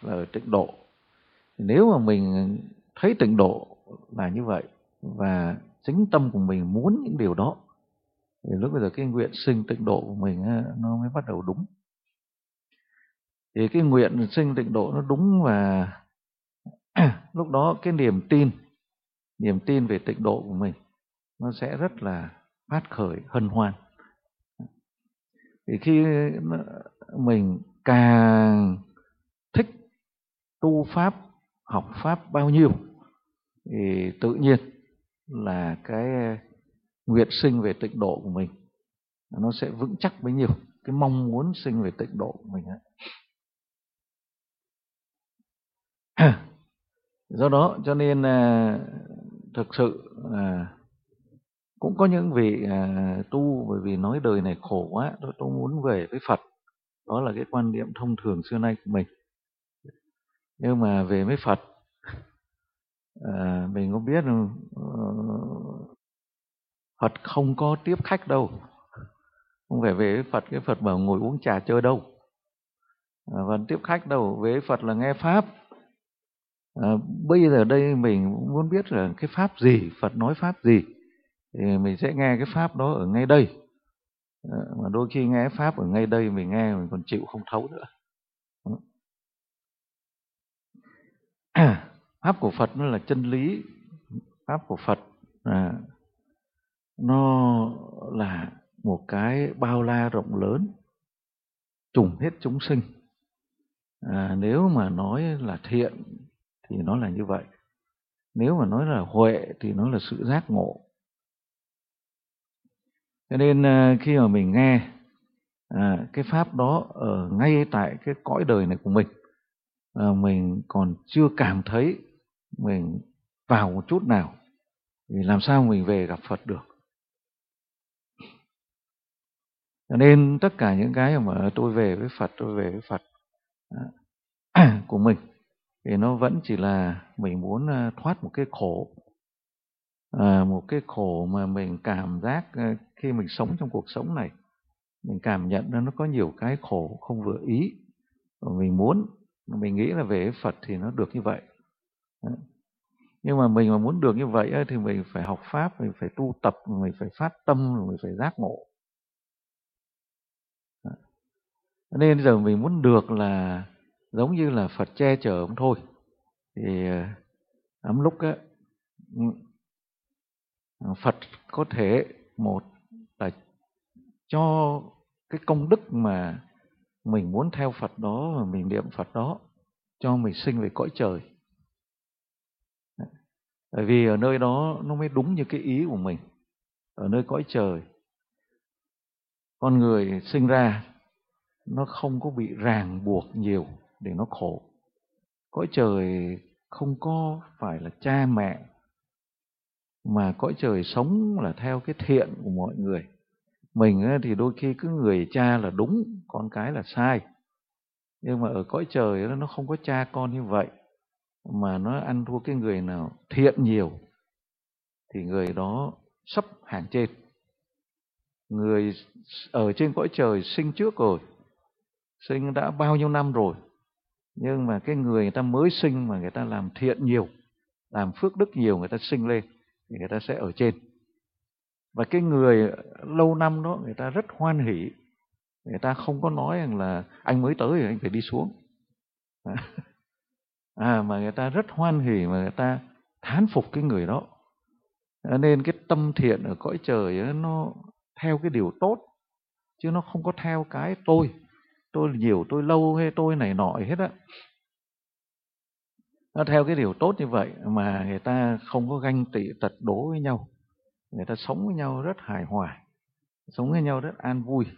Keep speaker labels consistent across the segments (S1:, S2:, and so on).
S1: là ở tịnh độ. Nếu mà mình thấy tịnh độ là như vậy và chính tâm của mình muốn những điều đó, thì lúc bây giờ cái nguyện sinh tịnh độ của mình nó mới bắt đầu đúng. Thì cái nguyện sinh tịnh độ nó đúng, và lúc đó cái niềm tin về tịnh độ của mình nó sẽ rất là phát khởi, hân hoan. Thì khi mình càng thích tu pháp, học pháp bao nhiêu, thì tự nhiên là cái nguyện sinh về tịnh độ của mình nó sẽ vững chắc bấy nhiêu, cái mong muốn sinh về tịnh độ của mình ấy. Do đó cho nên thực sự cũng có những vị tu bởi vì nói đời này khổ quá, tôi muốn về với Phật. Đó là cái quan niệm thông thường xưa nay của mình. Nhưng mà về với Phật, mình có biết Phật không có tiếp khách đâu. Không phải về với Phật cái Phật bảo ngồi uống trà chơi đâu. Và tiếp khách đâu, về với Phật là nghe Pháp. Bây giờ đây mình muốn biết là cái Pháp gì, Phật nói Pháp gì, thì mình sẽ nghe cái Pháp đó ở ngay đây. Mà đôi khi nghe Pháp ở ngay đây mình nghe mình còn chịu không thấu nữa. Pháp của Phật nó là chân lý. Pháp của Phật nó là một cái bao la rộng lớn, trùng hết chúng sinh. Nếu mà nói là thiện thì nó là như vậy. Nếu mà nói là huệ thì nó là sự giác ngộ. Cho nên khi mà mình nghe cái Pháp đó ở ngay tại cái cõi đời này của mình còn chưa cảm thấy mình vào một chút nào, thì làm sao mình về gặp Phật được. Cho nên tất cả những cái mà tôi về với Phật của mình, thì nó vẫn chỉ là mình muốn thoát một cái khổ. Một cái khổ mà mình cảm giác khi mình sống trong cuộc sống này, mình cảm nhận ra nó có nhiều cái khổ không vừa ý. Và mình nghĩ là về Phật thì nó được như vậy. Nhưng mà mình mà muốn được như vậy thì mình phải học Pháp, mình phải tu tập, mình phải phát tâm, mình phải giác ngộ. Nên giờ mình muốn được là giống như là Phật che chở không thôi. Thì lắm lúc Phật có thể một là cho cái công đức mà mình muốn theo Phật đó, mà mình niệm Phật đó, cho mình sinh về cõi trời. Bởi vì ở nơi đó nó mới đúng như cái ý của mình. Ở nơi cõi trời, con người sinh ra nó không có bị ràng buộc nhiều để nó khổ. Cõi trời không có phải là cha mẹ, mà cõi trời sống là theo cái thiện của mọi người. Mình thì đôi khi cứ người cha là đúng, con cái là sai. Nhưng mà ở cõi trời nó không có cha con như vậy, mà nó ăn thua cái người nào thiện nhiều thì người đó sắp hàng trên. Người ở trên cõi trời sinh trước rồi, sinh đã bao nhiêu năm rồi, nhưng mà cái người ta mới sinh mà người ta làm thiện nhiều, làm phước đức nhiều, người ta sinh lên thì người ta sẽ ở trên. Và cái người lâu năm đó người ta rất hoan hỉ, người ta không có nói rằng là anh mới tới thì anh phải đi xuống. Mà người ta rất hoan hỉ, mà người ta thán phục cái người đó. Nên cái tâm thiện ở cõi trời ấy, nó theo cái điều tốt, chứ nó không có theo cái tôi nhiều, tôi lâu hay tôi này nọ hết á. Nó theo cái điều tốt như vậy mà người ta không có ganh tị tật đố với nhau. Người ta sống với nhau rất hài hòa, sống với nhau rất an vui.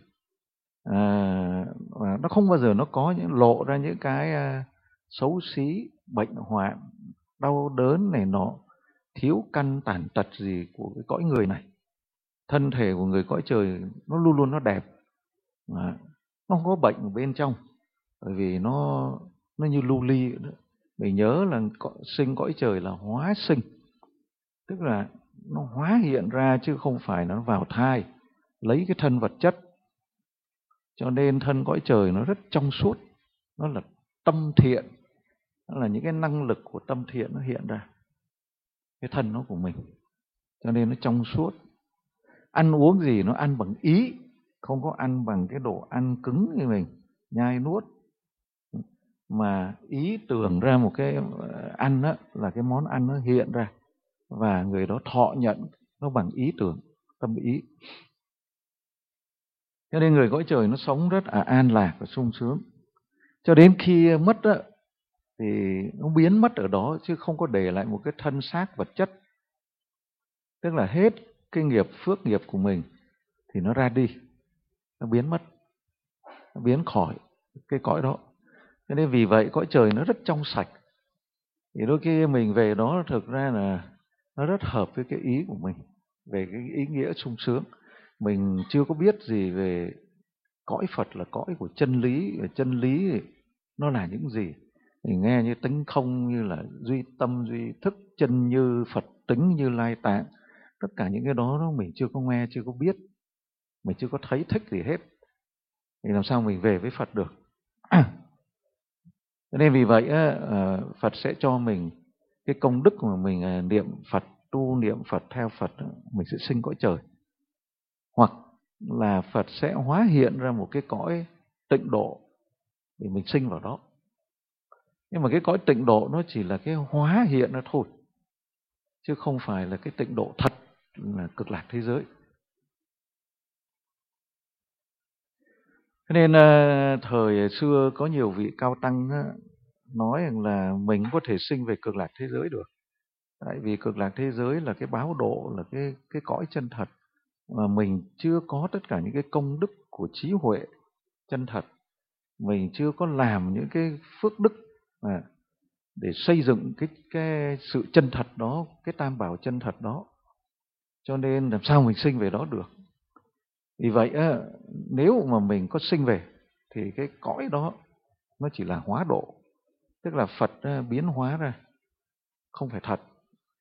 S1: Nó không bao giờ nó có những lộ ra những cái xấu xí, bệnh hoạn, đau đớn này nọ, thiếu căn tàn tật gì của cái cõi người này. Thân thể của người cõi trời nó luôn luôn nó đẹp, nó không có bệnh ở bên trong, bởi vì nó như lưu ly nữa. Mình nhớ là sinh cõi trời là hóa sinh, tức là nó hóa hiện ra chứ không phải nó vào thai lấy cái thân vật chất. Cho nên thân cõi trời nó rất trong suốt, nó là tâm thiện, Đó là những cái năng lực của tâm thiện nó hiện ra cái thân nó của mình, cho nên nó trong suốt. Ăn uống gì nó ăn bằng ý, không có ăn bằng cái đồ ăn cứng như mình nhai nuốt, mà ý tưởng ra một cái ăn đó là cái món ăn nó hiện ra và người đó thọ nhận nó bằng ý tưởng, tâm ý. Cho nên người cõi trời nó sống rất là an lạc và sung sướng. Cho đến khi mất đó, thì nó biến mất ở đó chứ không có để lại một cái thân xác vật chất. Tức là hết cái nghiệp phước nghiệp của mình thì nó ra đi, nó biến mất, nó biến khỏi cái cõi đó. Cho nên vì vậy cõi trời nó rất trong sạch. Thì đôi khi mình về đó thực ra là nó rất hợp với cái ý của mình, về cái ý nghĩa sung sướng. Mình chưa có biết gì về cõi Phật là cõi của chân lý, và chân lý nó là những gì. Mình nghe như tánh không, như là duy tâm, duy thức, chân như Phật tính, như lai tạng. Tất cả những cái đó mình chưa có nghe, chưa có biết, mình chưa có thấy thích gì hết. Thì làm sao mình về với Phật được? Cho nên vì vậy Phật sẽ cho mình cái công đức mà mình niệm Phật, tu niệm Phật, theo Phật, mình sẽ sinh cõi trời. Hoặc là Phật sẽ hóa hiện ra một cái cõi tịnh độ để mình sinh vào đó. Nhưng mà cái cõi tịnh độ nó chỉ là cái hóa hiện ra thôi, chứ không phải là cái tịnh độ thật là cực lạc thế giới. Cho nên thời xưa có nhiều vị cao tăng nói rằng là mình có thể sinh về cực lạc thế giới được. Tại vì cực lạc thế giới là cái báo độ, là cái cõi chân thật. Mà mình chưa có tất cả những cái công đức của trí huệ chân thật. Mình chưa có làm những cái phước đức để xây dựng cái sự chân thật đó, cái tam bảo chân thật đó. Cho nên làm sao mình sinh về đó được. Vì vậy nếu mà mình có sinh về thì cái cõi đó nó chỉ là hóa độ, tức là Phật biến hóa ra, không phải thật.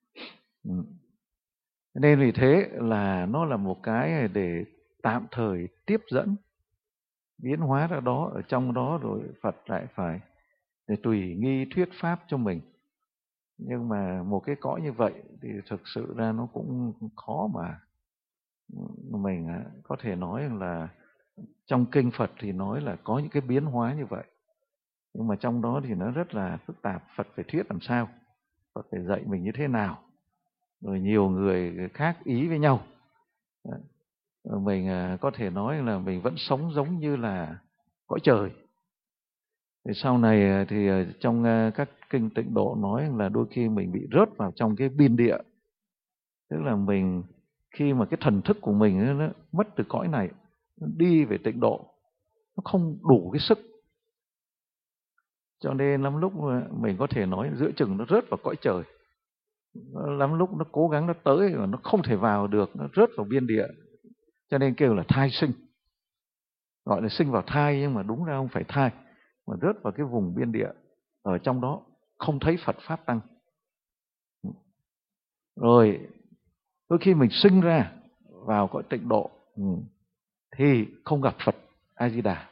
S1: Nên vì thế là nó là một cái để tạm thời tiếp dẫn, biến hóa ra đó, ở trong đó rồi Phật lại phải để tùy nghi thuyết pháp cho mình. Nhưng mà một cái cõi như vậy thì thực sự ra nó cũng khó mà mình có thể nói là trong kinh Phật thì nói là có những cái biến hóa như vậy. Nhưng mà trong đó thì nó rất là phức tạp, Phật phải thuyết làm sao, Phật phải dạy mình như thế nào, rồi nhiều người khác ý với nhau. Mình có thể nói là mình vẫn sống giống như là cõi trời. Thì sau này thì trong các kinh tịnh độ nói là đôi khi mình bị rớt vào trong cái biên địa. Tức là mình khi mà cái thần thức của mình nó mất từ cõi này, nó đi về tịnh độ, nó không đủ cái sức. Cho nên lắm lúc mình có thể nói giữa chừng nó rớt vào cõi trời. Lắm lúc nó cố gắng nó tới mà nó không thể vào được, nó rớt vào biên địa. Cho nên kêu là thai sinh. Gọi là sinh vào thai nhưng mà đúng ra không phải thai, mà rớt vào cái vùng biên địa. Ở trong đó không thấy Phật Pháp Tăng. Rồi đôi khi mình sinh ra vào cõi tịnh độ thì không gặp Phật A-di-đà.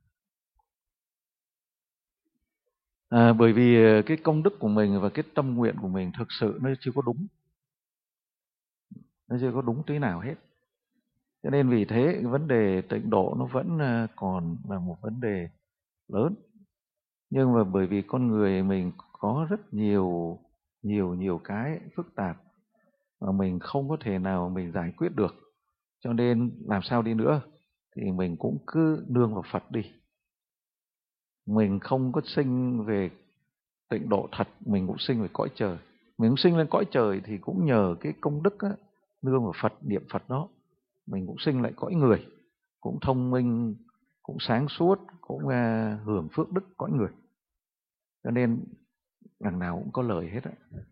S1: Bởi vì cái công đức của mình và cái tâm nguyện của mình thực sự nó chưa có đúng. Nó chưa có đúng tí nào hết. Cho nên vì thế cái vấn đề tịnh độ nó vẫn còn là một vấn đề lớn. Nhưng mà bởi vì con người mình có rất nhiều cái phức tạp mà mình không có thể nào mình giải quyết được. Cho nên làm sao đi nữa thì mình cũng cứ nương vào Phật đi. Mình không có sinh về tịnh độ thật, mình cũng sinh về cõi trời. Mình cũng sinh lên cõi trời thì cũng nhờ cái công đức nương vào Phật, niệm Phật đó. Mình cũng sinh lại cõi người, cũng thông minh, cũng sáng suốt, cũng hưởng phước đức cõi người. Cho nên đằng nào cũng có lời hết á.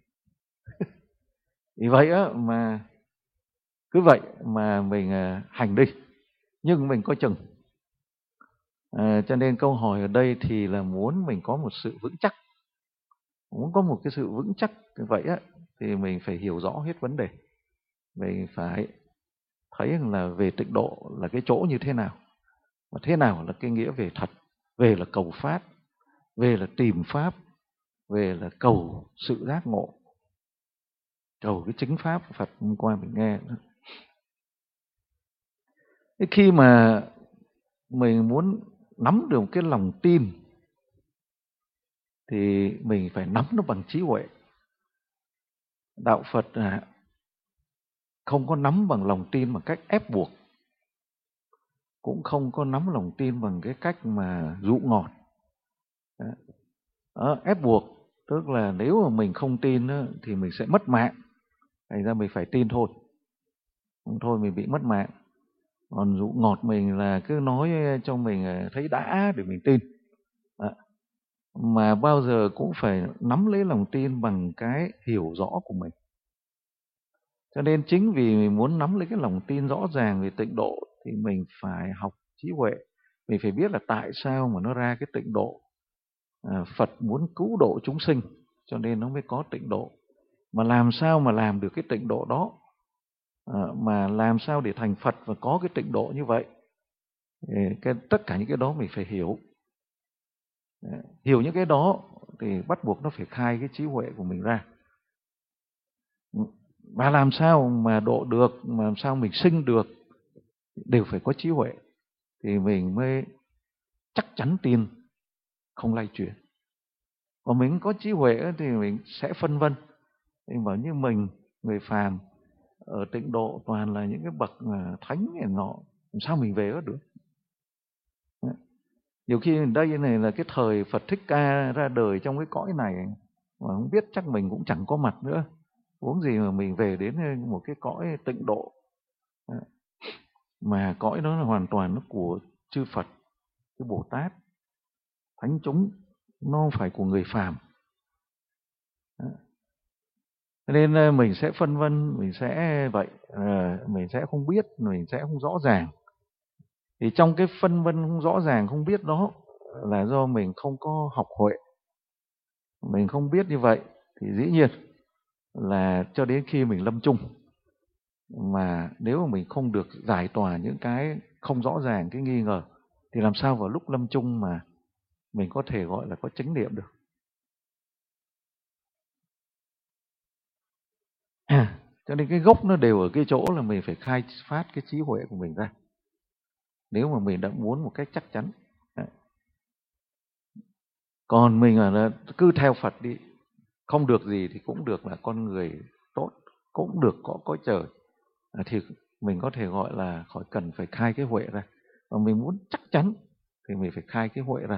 S1: Vì vậy mà cứ vậy mà mình hành đi, nhưng mình coi chừng. Cho nên câu hỏi ở đây thì là muốn mình có một sự vững chắc. Muốn có một cái sự vững chắc như vậy thì mình phải hiểu rõ hết vấn đề. Mình phải thấy rằng là về tịnh độ là cái chỗ như thế nào, và thế nào là cái nghĩa về thật, về là cầu pháp, về là tìm pháp, về là cầu sự giác ngộ, cầu cái chính pháp của Phật hôm qua mình nghe đó. Thế khi mà mình muốn nắm được cái lòng tin thì mình phải nắm nó bằng trí huệ. Đạo Phật không có nắm bằng lòng tin bằng cách ép buộc, cũng không có nắm lòng tin bằng cái cách mà dụ ngọt. Đó, ép buộc tức là nếu mà mình không tin đó, thì mình sẽ mất mạng, thành ra mình phải tin thôi, không thôi mình bị mất mạng. Còn dụ ngọt mình là cứ nói cho mình thấy đã để mình tin. Đó. Mà bao giờ cũng phải nắm lấy lòng tin bằng cái hiểu rõ của mình. Cho nên chính vì mình muốn nắm lấy cái lòng tin rõ ràng về tịnh độ thì mình phải học trí huệ. Mình phải biết là tại sao mà nó ra cái tịnh độ. Phật muốn cứu độ chúng sinh cho nên nó mới có tịnh độ. Mà làm sao mà làm được cái tịnh độ đó, mà làm sao để thành Phật và có cái tịnh độ như vậy, tất cả những cái đó mình phải hiểu. Hiểu những cái đó thì bắt buộc nó phải khai cái trí huệ của mình ra. Và làm sao mà độ được, mà làm sao mình sinh được, đều phải có trí huệ thì mình mới chắc chắn tin, không lay chuyển. Còn mình có trí huệ thì mình sẽ phân vân. Mình bảo như mình, người phàm ở tịnh độ toàn là những cái bậc thánh này nọ, làm sao mình về đó được? Nhiều khi đây này là cái thời Phật Thích Ca ra đời trong cái cõi này mà không biết chắc mình cũng chẳng có mặt nữa. Huống gì mà mình về đến một cái cõi tịnh độ, mà cõi đó là hoàn toàn nó của chư Phật, cái Bồ Tát, thánh chúng, nó không phải của người phàm. Nên mình sẽ phân vân, mình sẽ vậy, mình sẽ không biết, mình sẽ không rõ ràng. Thì trong cái phân vân không rõ ràng, không biết đó là do mình không có học huệ. Mình không biết như vậy thì dĩ nhiên là cho đến khi mình lâm chung, mà nếu mà mình không được giải tỏa những cái không rõ ràng, cái nghi ngờ, thì làm sao vào lúc lâm chung mà mình có thể gọi là có chánh niệm được. Cho nên cái gốc nó đều ở cái chỗ là mình phải khai phát cái trí huệ của mình ra, nếu mà mình đã muốn một cách chắc chắn. Còn mình là cứ theo Phật đi, không được gì thì cũng được là con người tốt, cũng được có cõi trời, thì mình có thể gọi là khỏi cần phải khai cái huệ ra. Và mình muốn chắc chắn thì mình phải khai cái huệ ra.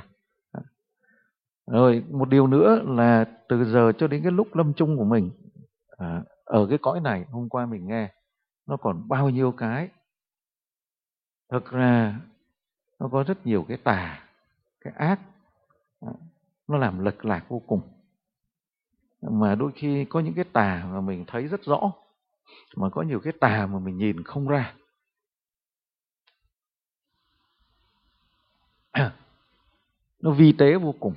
S1: Rồi một điều nữa là từ giờ cho đến cái lúc lâm chung của mình, ở cái cõi này hôm qua mình nghe nó còn bao nhiêu cái. Thực ra nó có rất nhiều cái tà, cái ác, nó làm lệch lạc vô cùng. Mà đôi khi có những cái tà mà mình thấy rất rõ, mà có nhiều cái tà mà mình nhìn không ra. Nó vi tế vô cùng.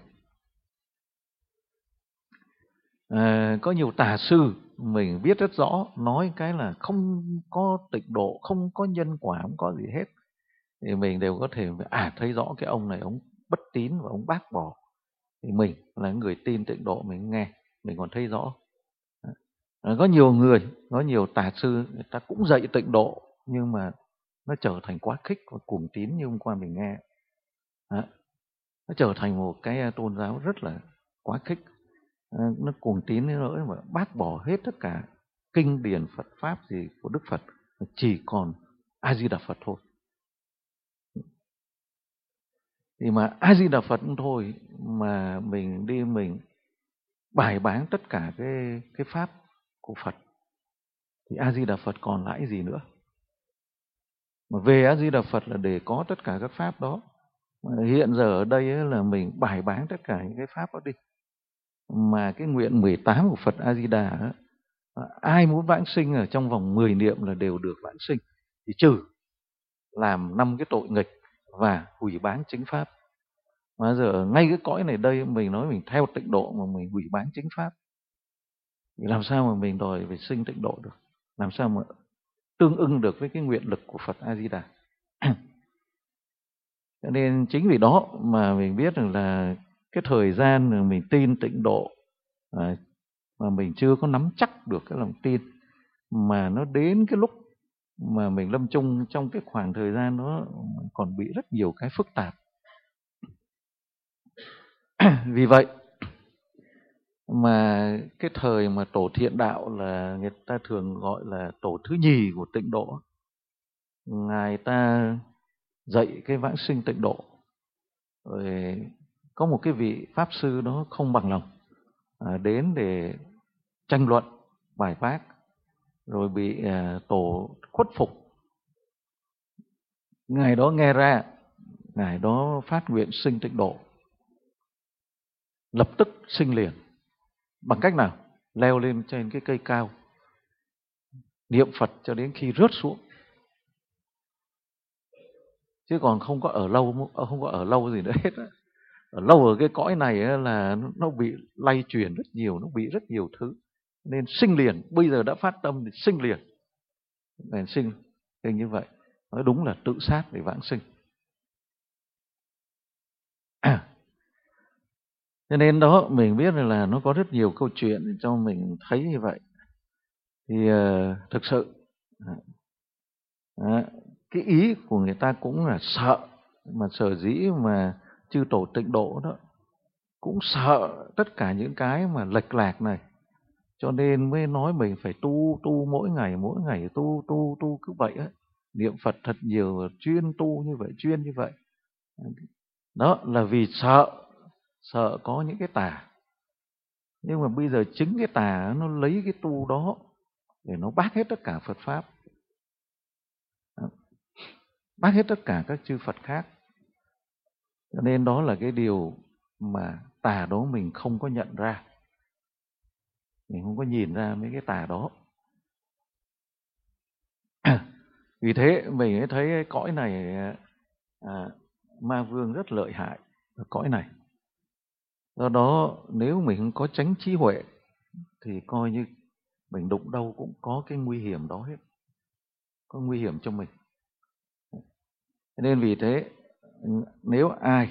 S1: Có nhiều tà sư mình biết rất rõ, nói cái là không có tịnh độ, không có nhân quả, không có gì hết, thì mình đều có thể thấy rõ cái ông này ông bất tín và ông bác bỏ. Thì mình là người tin tịnh độ, mình nghe mình còn thấy rõ. Có nhiều người, có nhiều tà sư người ta cũng dạy tịnh độ, nhưng mà nó trở thành quá khích và cuồng tín như hôm qua mình nghe. Nó trở thành một cái tôn giáo rất là quá khích. Nó cuồng tín đến nỗi mà bác bỏ hết tất cả kinh điển Phật pháp gì của Đức Phật, chỉ còn A Di Đà Phật thôi. Thì mà A Di Đà Phật thôi mà mình đi mình bài báng tất cả cái pháp của Phật, thì A Di Đà Phật còn lại gì nữa? Mà về A Di Đà Phật là để có tất cả các pháp đó. Mà hiện giờ ở đây là mình bài báng tất cả những cái pháp đó đi. Mà cái nguyện 18 của Phật A Di Đà, ai muốn vãng sinh ở trong vòng 10 niệm là đều được vãng sinh, thì trừ làm 5 cái tội nghịch và hủy báng chính pháp. Mà giờ ngay cái cõi này đây mình nói mình theo tịnh độ mà mình hủy báng chính pháp, thì làm sao mà mình đòi về sinh tịnh độ được? Làm sao mà tương ưng được với cái nguyện lực của Phật A Di Đà? Cho nên chính vì đó mà mình biết rằng là cái thời gian mình tin tịnh độ mà mình chưa có nắm chắc được cái lòng tin, mà nó đến cái lúc mà mình lâm chung, trong cái khoảng thời gian đó còn bị rất nhiều cái phức tạp. Vì vậy mà cái thời mà tổ Thiện Đạo là người ta thường gọi là tổ thứ nhì của Tịnh Độ, ngài ta dạy cái vãng sinh Tịnh Độ. Rồi có một cái vị pháp sư đó không bằng lòng đến để tranh luận bài bác, rồi bị tổ khuất phục. Ngài đó nghe ra, ngài đó phát nguyện sinh Tịnh Độ, lập tức sinh liền. Bằng cách nào? Leo lên trên cái cây cao, niệm Phật cho đến khi rớt xuống, chứ còn không có ở lâu gì nữa hết á. Ở lâu ở cái cõi này là nó bị lay chuyển rất nhiều, nó bị rất nhiều thứ, nên sinh liền. Bây giờ đã phát tâm thì sinh liền, để sinh như vậy. Nói đúng là tự sát để vãng sinh. Cho nên đó mình biết là nó có rất nhiều câu chuyện cho mình thấy như vậy. Thì thực sự cái ý của người ta cũng là sợ, mà sở dĩ mà chư tổ Tịnh Độ đó cũng sợ tất cả những cái mà lệch lạc này, cho nên mới nói mình phải tu mỗi ngày tu cứ vậy á, niệm Phật thật nhiều, chuyên tu như vậy, chuyên như vậy. Đó là vì sợ có những cái tà. Nhưng mà bây giờ chính cái tà nó lấy cái tu đó để nó bác hết tất cả Phật pháp, bác hết tất cả các chư Phật khác. Cho nên đó là cái điều mà tà đó mình không có nhận ra, mình không có nhìn ra mấy cái tà đó. Vì thế mình mới thấy cõi này ma vương rất lợi hại ở cõi này. Do đó nếu mình không có chánh trí huệ thì coi như mình đụng đâu cũng có cái nguy hiểm đó hết, có nguy hiểm cho mình. Nên vì thế nếu ai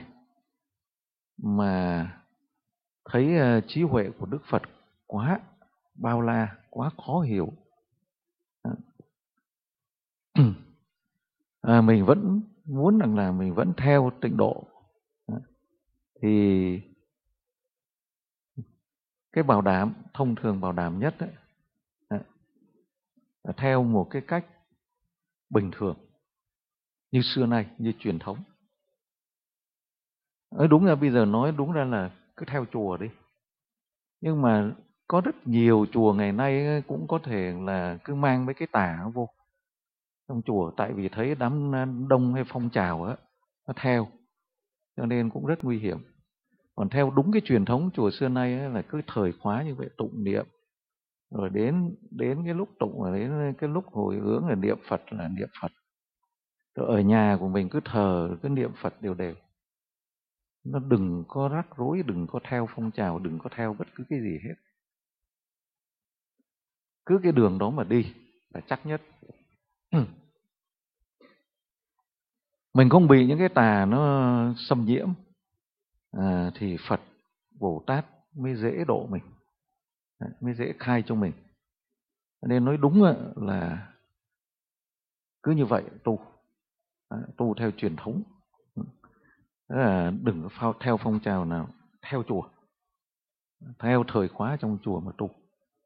S1: mà thấy trí huệ của Đức Phật quá bao la, quá khó hiểu, mình vẫn muốn rằng là mình vẫn theo Tịnh Độ, thì cái bảo đảm thông thường, bảo đảm nhất ấy, là theo một cái cách bình thường như xưa nay, như truyền thống. Đúng là bây giờ nói đúng ra là cứ theo chùa đi, nhưng mà có rất nhiều chùa ngày nay cũng có thể là cứ mang mấy cái tà vô trong chùa, tại vì thấy đám đông hay phong trào á nó theo, cho nên cũng rất nguy hiểm. Còn theo đúng cái truyền thống chùa xưa nay ấy, là cứ thời khóa như vậy, tụng niệm, rồi đến cái lúc tụng, rồi đến cái lúc hồi hướng là niệm Phật là niệm Phật. Rồi ở nhà của mình cứ thờ, cứ niệm Phật đều đều. Nó đừng có rắc rối, đừng có theo phong trào, đừng có theo bất cứ cái gì hết. Cứ cái đường đó mà đi là chắc nhất. Mình không bị những cái tà nó xâm nhiễm thì Phật, Bồ Tát mới dễ độ mình, mới dễ khai cho mình. Nên nói đúng là cứ như vậy tu theo truyền thống, đừng theo phong trào nào, theo chùa, theo thời khóa trong chùa mà tu.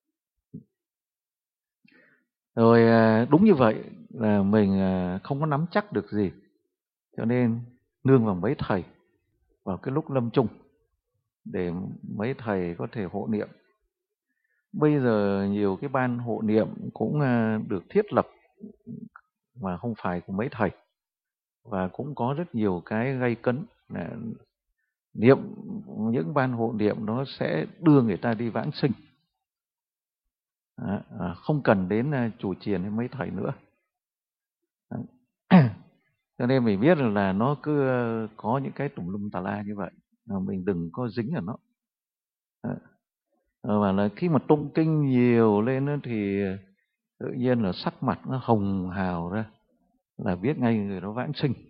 S1: Rồi đúng như vậy là mình không có nắm chắc được gì, cho nên nương vào mấy thầy vào cái lúc lâm chung để mấy thầy có thể hộ niệm. Bây giờ nhiều cái ban hộ niệm cũng được thiết lập mà không phải của mấy thầy, và cũng có rất nhiều cái gay cấn. Niệm những ban hộ niệm nó sẽ đưa người ta đi vãng sinh, không cần đến chủ chiền hay mấy thầy nữa. Cho nên mình biết là nó cứ có những cái tùm lum tà la như vậy, mình đừng có dính vào nó. Và là khi mà tụng kinh nhiều lên thì tự nhiên là sắc mặt nó hồng hào ra, là biết ngay người đó vãng sinh.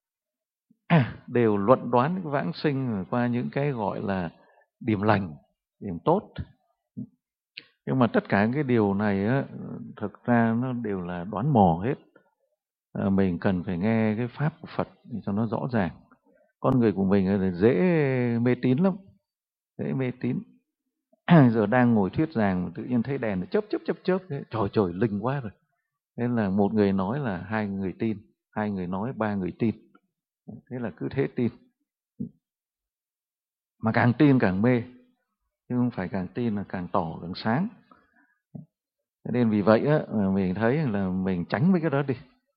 S1: Đều luận đoán cái vãng sinh qua những cái gọi là điềm lành, điểm tốt. Nhưng mà tất cả cái điều này á, thực ra nó đều là đoán mò hết. Mình cần phải nghe cái pháp của Phật cho nó rõ ràng. Con người của mình là dễ mê tín lắm, dễ mê tín. Giờ đang ngồi thuyết giảng tự nhiên thấy đèn chớp chớp thế. Trời trời, linh quá rồi. Thế là một người nói là hai người tin, hai người nói ba người tin. Thế là cứ thế tin. Mà càng tin càng mê, chứ không phải càng tin là càng tỏ càng sáng. Cho nên vì vậy á, mình thấy là mình tránh mấy cái đó đi.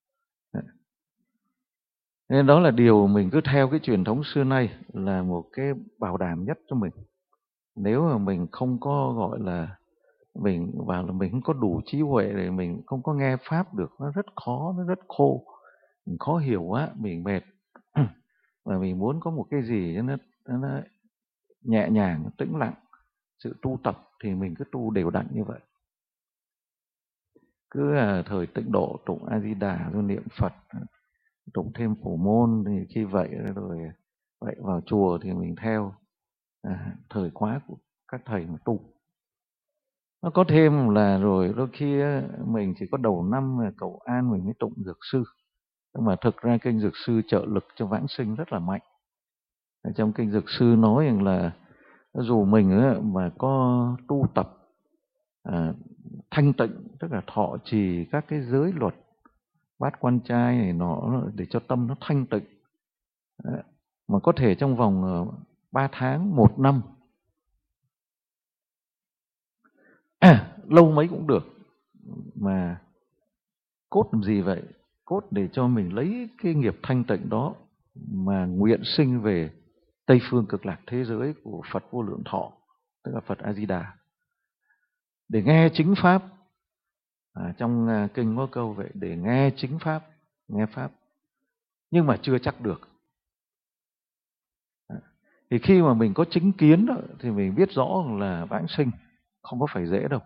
S1: Nên đó là điều mình cứ theo cái truyền thống xưa nay là một cái bảo đảm nhất cho mình. Nếu mà mình không có gọi là mình vào là mình không có đủ trí huệ để mình không có nghe pháp được, nó rất khó, nó rất khô, mình khó hiểu quá, mình mệt. Và mình muốn có một cái gì cho nó nhẹ nhàng, tĩnh lặng, sự tu tập thì mình cứ tu đều đặn như vậy. Cứ thời tịnh độ tụng A Di Đà rồi niệm Phật, tụng thêm phổ môn thì khi vậy rồi vậy vào chùa thì mình theo thời khóa của các thầy mà tu. Nó có thêm là rồi đôi khi mình chỉ có đầu năm cầu an mình mới tụng dược sư. Nhưng mà thực ra kinh dược sư trợ lực cho vãng sinh rất là mạnh. Ở trong kinh dược sư nói rằng là dù mình mà có tu tập thanh tịnh, tức là thọ trì các cái giới luật, bát quan trai này nọ để cho tâm nó thanh tịnh, mà có thể trong vòng 3 tháng, 1 năm, lâu mấy cũng được, mà cốt làm gì vậy? Cốt để cho mình lấy cái nghiệp thanh tịnh đó mà nguyện sinh về Tây phương cực lạc thế giới của Phật Vô Lượng Thọ, tức là Phật A Di Đà, để nghe chính pháp. Trong kinh có câu vậy, để nghe chính pháp, nghe pháp, nhưng mà chưa chắc được. Thì khi mà mình có chính kiến đó, thì mình biết rõ là vãng sinh không có phải dễ đâu.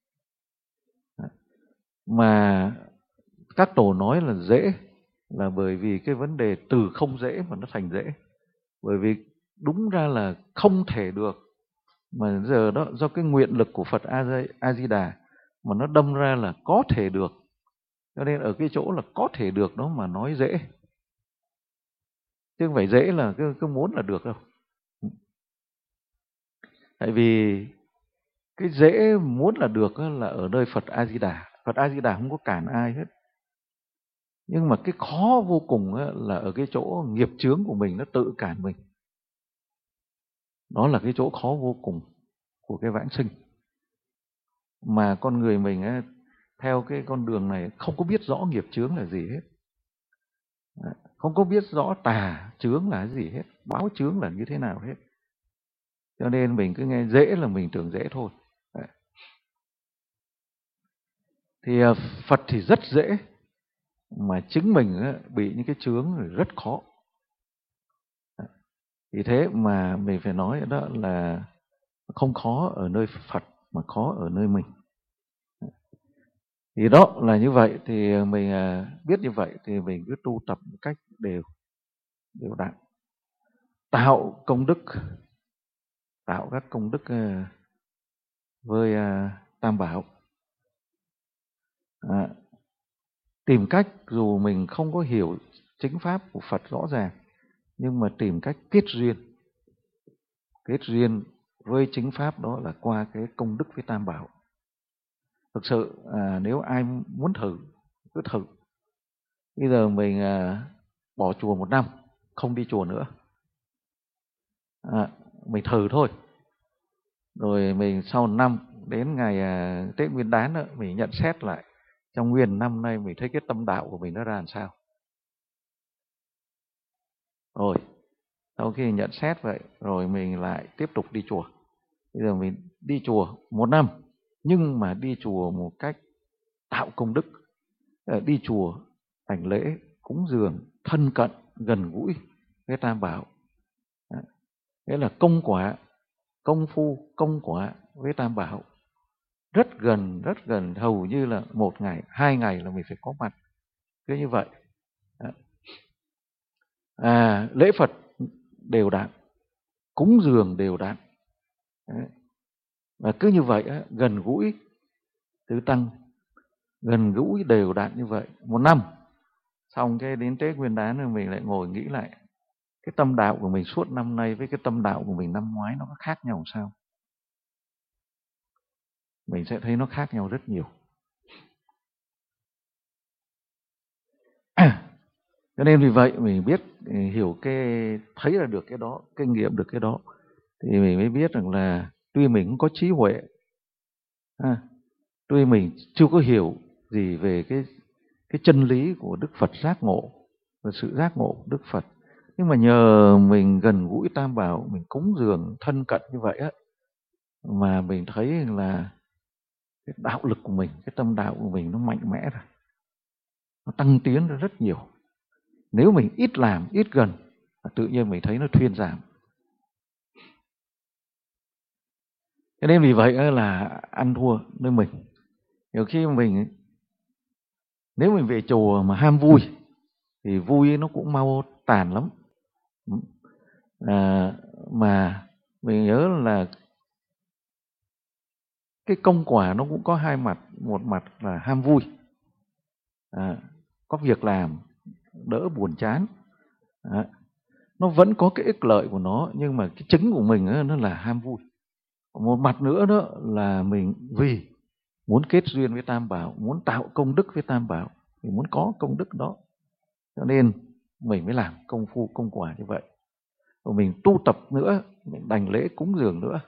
S1: Mà các tổ nói là dễ là bởi vì cái vấn đề từ không dễ mà nó thành dễ. Bởi vì đúng ra là không thể được, mà giờ đó do cái nguyện lực của Phật A Di Đà mà nó đâm ra là có thể được. Cho nên ở cái chỗ là có thể được đó mà nói dễ, chứ không phải dễ là cứ muốn là được đâu. Tại vì cái dễ muốn là được là ở nơi Phật A Di Đà. Phật A Di Đà không có cản ai hết. Nhưng mà cái khó vô cùng là ở cái chỗ nghiệp chướng của mình nó tự cản mình. Đó là cái chỗ khó vô cùng của cái vãng sinh. Mà con người mình theo cái con đường này không có biết rõ nghiệp chướng là gì hết. Không có biết rõ tà chướng là gì hết, báo chướng là như thế nào hết. Cho nên mình cứ nghe dễ là mình tưởng dễ thôi. Thì Phật thì rất dễ, mà chính mình bị những cái chướng thì rất khó. Vì thế mà mình phải nói đó là không khó ở nơi Phật mà khó ở nơi mình. Thì đó là như vậy, thì mình biết như vậy thì mình cứ tu tập một cách đều đặn, tạo công đức, tạo các công đức với Tam Bảo. Tìm cách dù mình không có hiểu chính pháp của Phật rõ ràng, nhưng mà tìm cách kết duyên với chính pháp, đó là qua cái công đức với Tam Bảo. Thực sự nếu ai muốn thử cứ thử. Bây giờ mình bỏ chùa 1 năm, không đi chùa nữa, mình thử thôi. Rồi mình sau 1 năm đến ngày Tết Nguyên Đán đó, mình nhận xét lại trong nguyên năm nay mình thấy cái tâm đạo của mình nó ra làm sao. Rồi sau khi nhận xét vậy rồi mình lại tiếp tục đi chùa. Bây giờ mình đi chùa 1 năm, nhưng mà đi chùa một cách tạo công đức. Đi chùa hành lễ cúng dường thân cận gần gũi với Tam Bảo. Nghĩa là công quả, công phu công quả với Tam Bảo rất gần, hầu như là 1 ngày 2 ngày là mình phải có mặt. Cứ như vậy. Lễ Phật đều đặn, cúng dường đều đặn. Và cứ như vậy gần gũi tứ tăng, gần gũi đều đặn như vậy một năm. Xong cái đến Tết Nguyên Đán rồi mình lại ngồi nghĩ lại cái tâm đạo của mình suốt năm nay với cái tâm đạo của mình năm ngoái nó có khác nhau sao? Mình sẽ thấy nó khác nhau rất nhiều. Cho nên vì vậy mình biết, hiểu thấy là được cái đó, kinh nghiệm được cái đó, thì mình mới biết rằng là tuy mình cũng có trí huệ, tuy mình chưa có hiểu gì về cái chân lý của Đức Phật giác ngộ và sự giác ngộ của Đức Phật, nhưng mà nhờ mình gần gũi Tam Bảo, mình cúng dường thân cận như vậy mà mình thấy là cái đạo lực của mình, cái tâm đạo của mình nó mạnh mẽ rồi, nó tăng tiến ra rất nhiều. Nếu mình ít làm, ít gần, tự nhiên mình thấy nó thuyên giảm. Cho nên vì vậy là ăn thua nơi mình. Nhiều khi nếu mình về chùa mà ham vui thì vui nó cũng mau tàn lắm. Mà mình nhớ là cái công quả nó cũng có hai mặt. Một mặt là ham vui, có việc làm đỡ buồn chán, nó vẫn có cái ích lợi của nó, nhưng mà cái chứng của mình nó là ham vui. Một mặt nữa đó là mình vì muốn kết duyên với Tam Bảo, muốn tạo công đức với Tam Bảo, mình muốn có công đức đó, cho nên mình mới làm công phu công quả như vậy. Rồi mình tu tập nữa, mình đảnh lễ cúng dường nữa,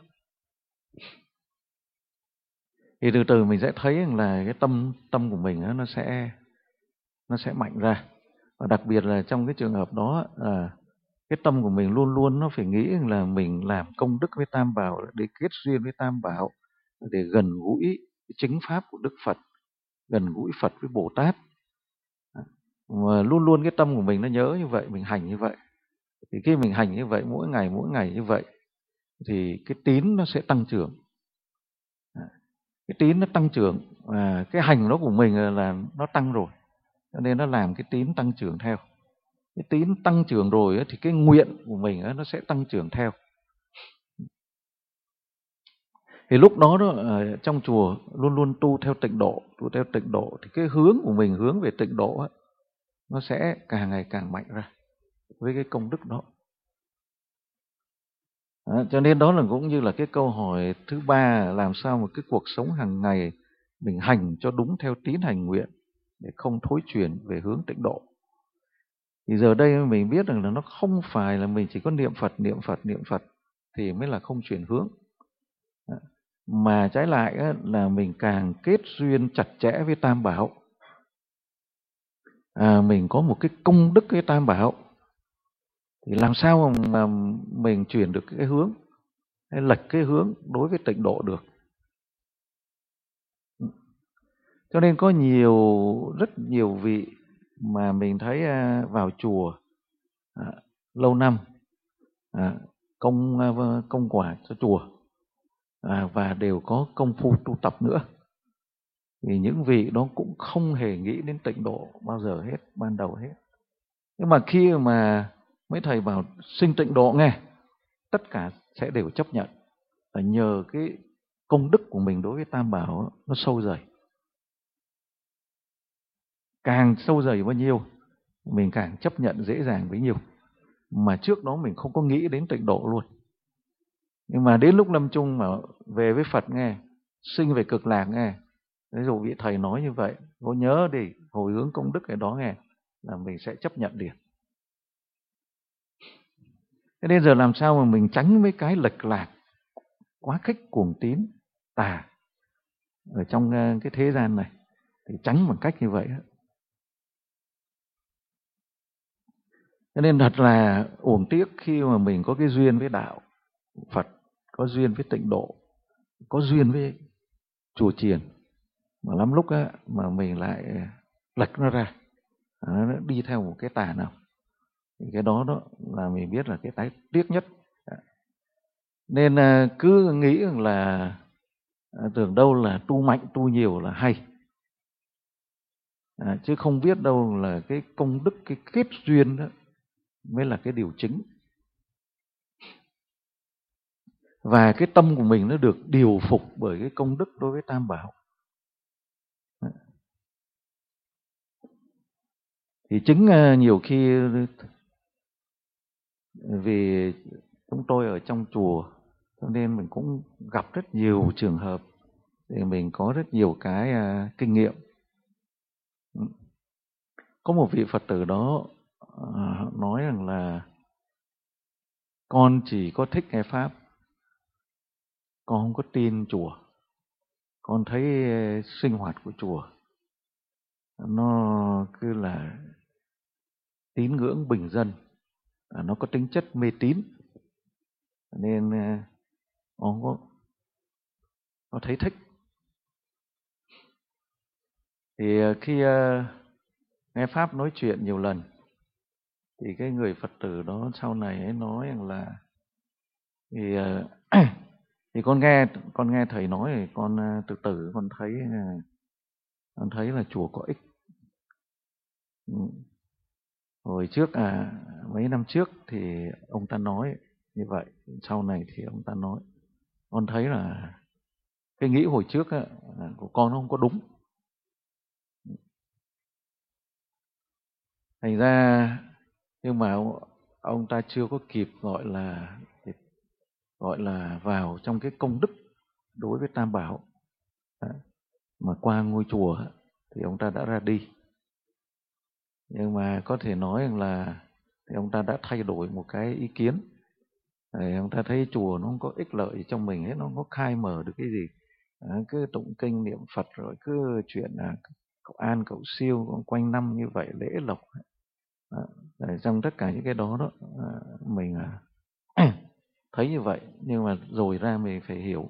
S1: thì từ từ mình sẽ thấy rằng là cái tâm của mình nó sẽ mạnh ra. Và đặc biệt là trong cái trường hợp đó, cái tâm của mình luôn luôn nó phải nghĩ là mình làm công đức với Tam Bảo để kết duyên với Tam Bảo, để gần gũi chính pháp của Đức Phật, gần gũi Phật với Bồ Tát. Mà luôn luôn cái tâm của mình nó nhớ như vậy, mình hành như vậy. Thì khi mình hành như vậy mỗi ngày như vậy, thì cái tín nó sẽ tăng trưởng. Cái tín nó tăng trưởng, và cái hành đó của mình là nó tăng rồi, cho nên nó làm cái tín tăng trưởng theo. Cái tín tăng trưởng rồi thì cái nguyện của mình nó sẽ tăng trưởng theo. Thì lúc đó ở trong chùa luôn luôn tu theo tịnh độ, thì cái hướng của mình hướng về tịnh độ nó sẽ càng ngày càng mạnh ra với cái công đức đó. Cho nên đó là cũng như là cái câu hỏi thứ ba, làm sao một cái cuộc sống hàng ngày mình hành cho đúng theo tín hành nguyện để không thối chuyển về hướng tịnh độ. Thì giờ đây mình biết rằng là nó không phải là mình chỉ có niệm Phật thì mới là không chuyển hướng, mà trái lại là mình càng kết duyên chặt chẽ với Tam Bảo, mình có một cái công đức với Tam Bảo, thì làm sao mà mình chuyển được cái hướng hay lệch cái hướng đối với tịnh độ được. Cho nên có rất nhiều vị mà mình thấy vào chùa lâu năm, công quả cho chùa, và đều có công phu tu tập nữa, thì những vị đó cũng không hề nghĩ đến tịnh độ bao giờ hết, ban đầu hết. Nhưng mà khi mà mấy thầy bảo sinh tịnh độ nghe, tất cả sẽ đều chấp nhận, là nhờ cái công đức của mình đối với Tam Bảo nó sâu dày. Càng sâu dày bao nhiêu, mình càng chấp nhận dễ dàng bấy nhiêu. Mà trước đó mình không có nghĩ đến tịnh độ luôn. Nhưng mà đến lúc lâm chung mà về với Phật nghe, sinh về cực lạc nghe, ví dụ vị thầy nói như vậy, có nhớ đi, hồi hướng công đức cái đó nghe, là mình sẽ chấp nhận liền. Thế nên giờ làm sao mà mình tránh mấy cái lệch lạc, quá khích, cuồng tín, tà ở trong cái thế gian này, thì tránh bằng cách như vậy. Cho nên thật là uổng tiếc khi mà mình có cái duyên với đạo Phật, có duyên với tịnh độ, có duyên với chùa chiền, mà lắm lúc mà mình lại lệch nó ra, nó đi theo một cái tà nào, thì cái đó là mình biết là cái tiếc nhất. Nên cứ nghĩ là tưởng đâu là tu mạnh tu nhiều là hay, chứ không biết đâu là cái công đức, cái kết duyên đó mới là cái điều chính. và cái tâm của mình nó được điều phục bởi cái công đức đối với Tam Bảo. Thì chính nhiều khi vì chúng tôi ở trong chùa cho nên mình cũng gặp rất nhiều trường hợp, thì mình có rất nhiều cái kinh nghiệm. Có một vị Phật tử đó nói rằng là con chỉ có thích nghe Pháp, con không có tin chùa. Con thấy sinh hoạt của chùa nó cứ là tín ngưỡng bình dân, nó có tính chất mê tín, nên con có thấy thích. Thì khi nghe Pháp nói chuyện nhiều lần, thì cái người Phật tử đó sau này ấy nói rằng là thì thì con nghe thầy nói, thì con từ từ con thấy là chùa có ích. Hồi trước mấy năm trước thì ông ta nói như vậy, sau này thì ông ta nói, con thấy là cái nghĩ hồi trước của con nó không có đúng. Thành ra nhưng mà ông ta chưa có kịp gọi là vào trong cái công đức đối với Tam Bảo, mà qua ngôi chùa thì ông ta đã ra đi. Nhưng mà có thể nói rằng là thì ông ta đã thay đổi một cái ý kiến. Thì ông ta thấy chùa nó không có ích lợi gì trong mình hết, nó không có khai mở được cái gì. Cứ tụng kinh niệm Phật rồi cứ chuyện cầu an cầu siêu quanh năm như vậy, lễ lộc. Trong tất cả những cái đó mình thấy như vậy, nhưng mà rồi ra mình phải hiểu.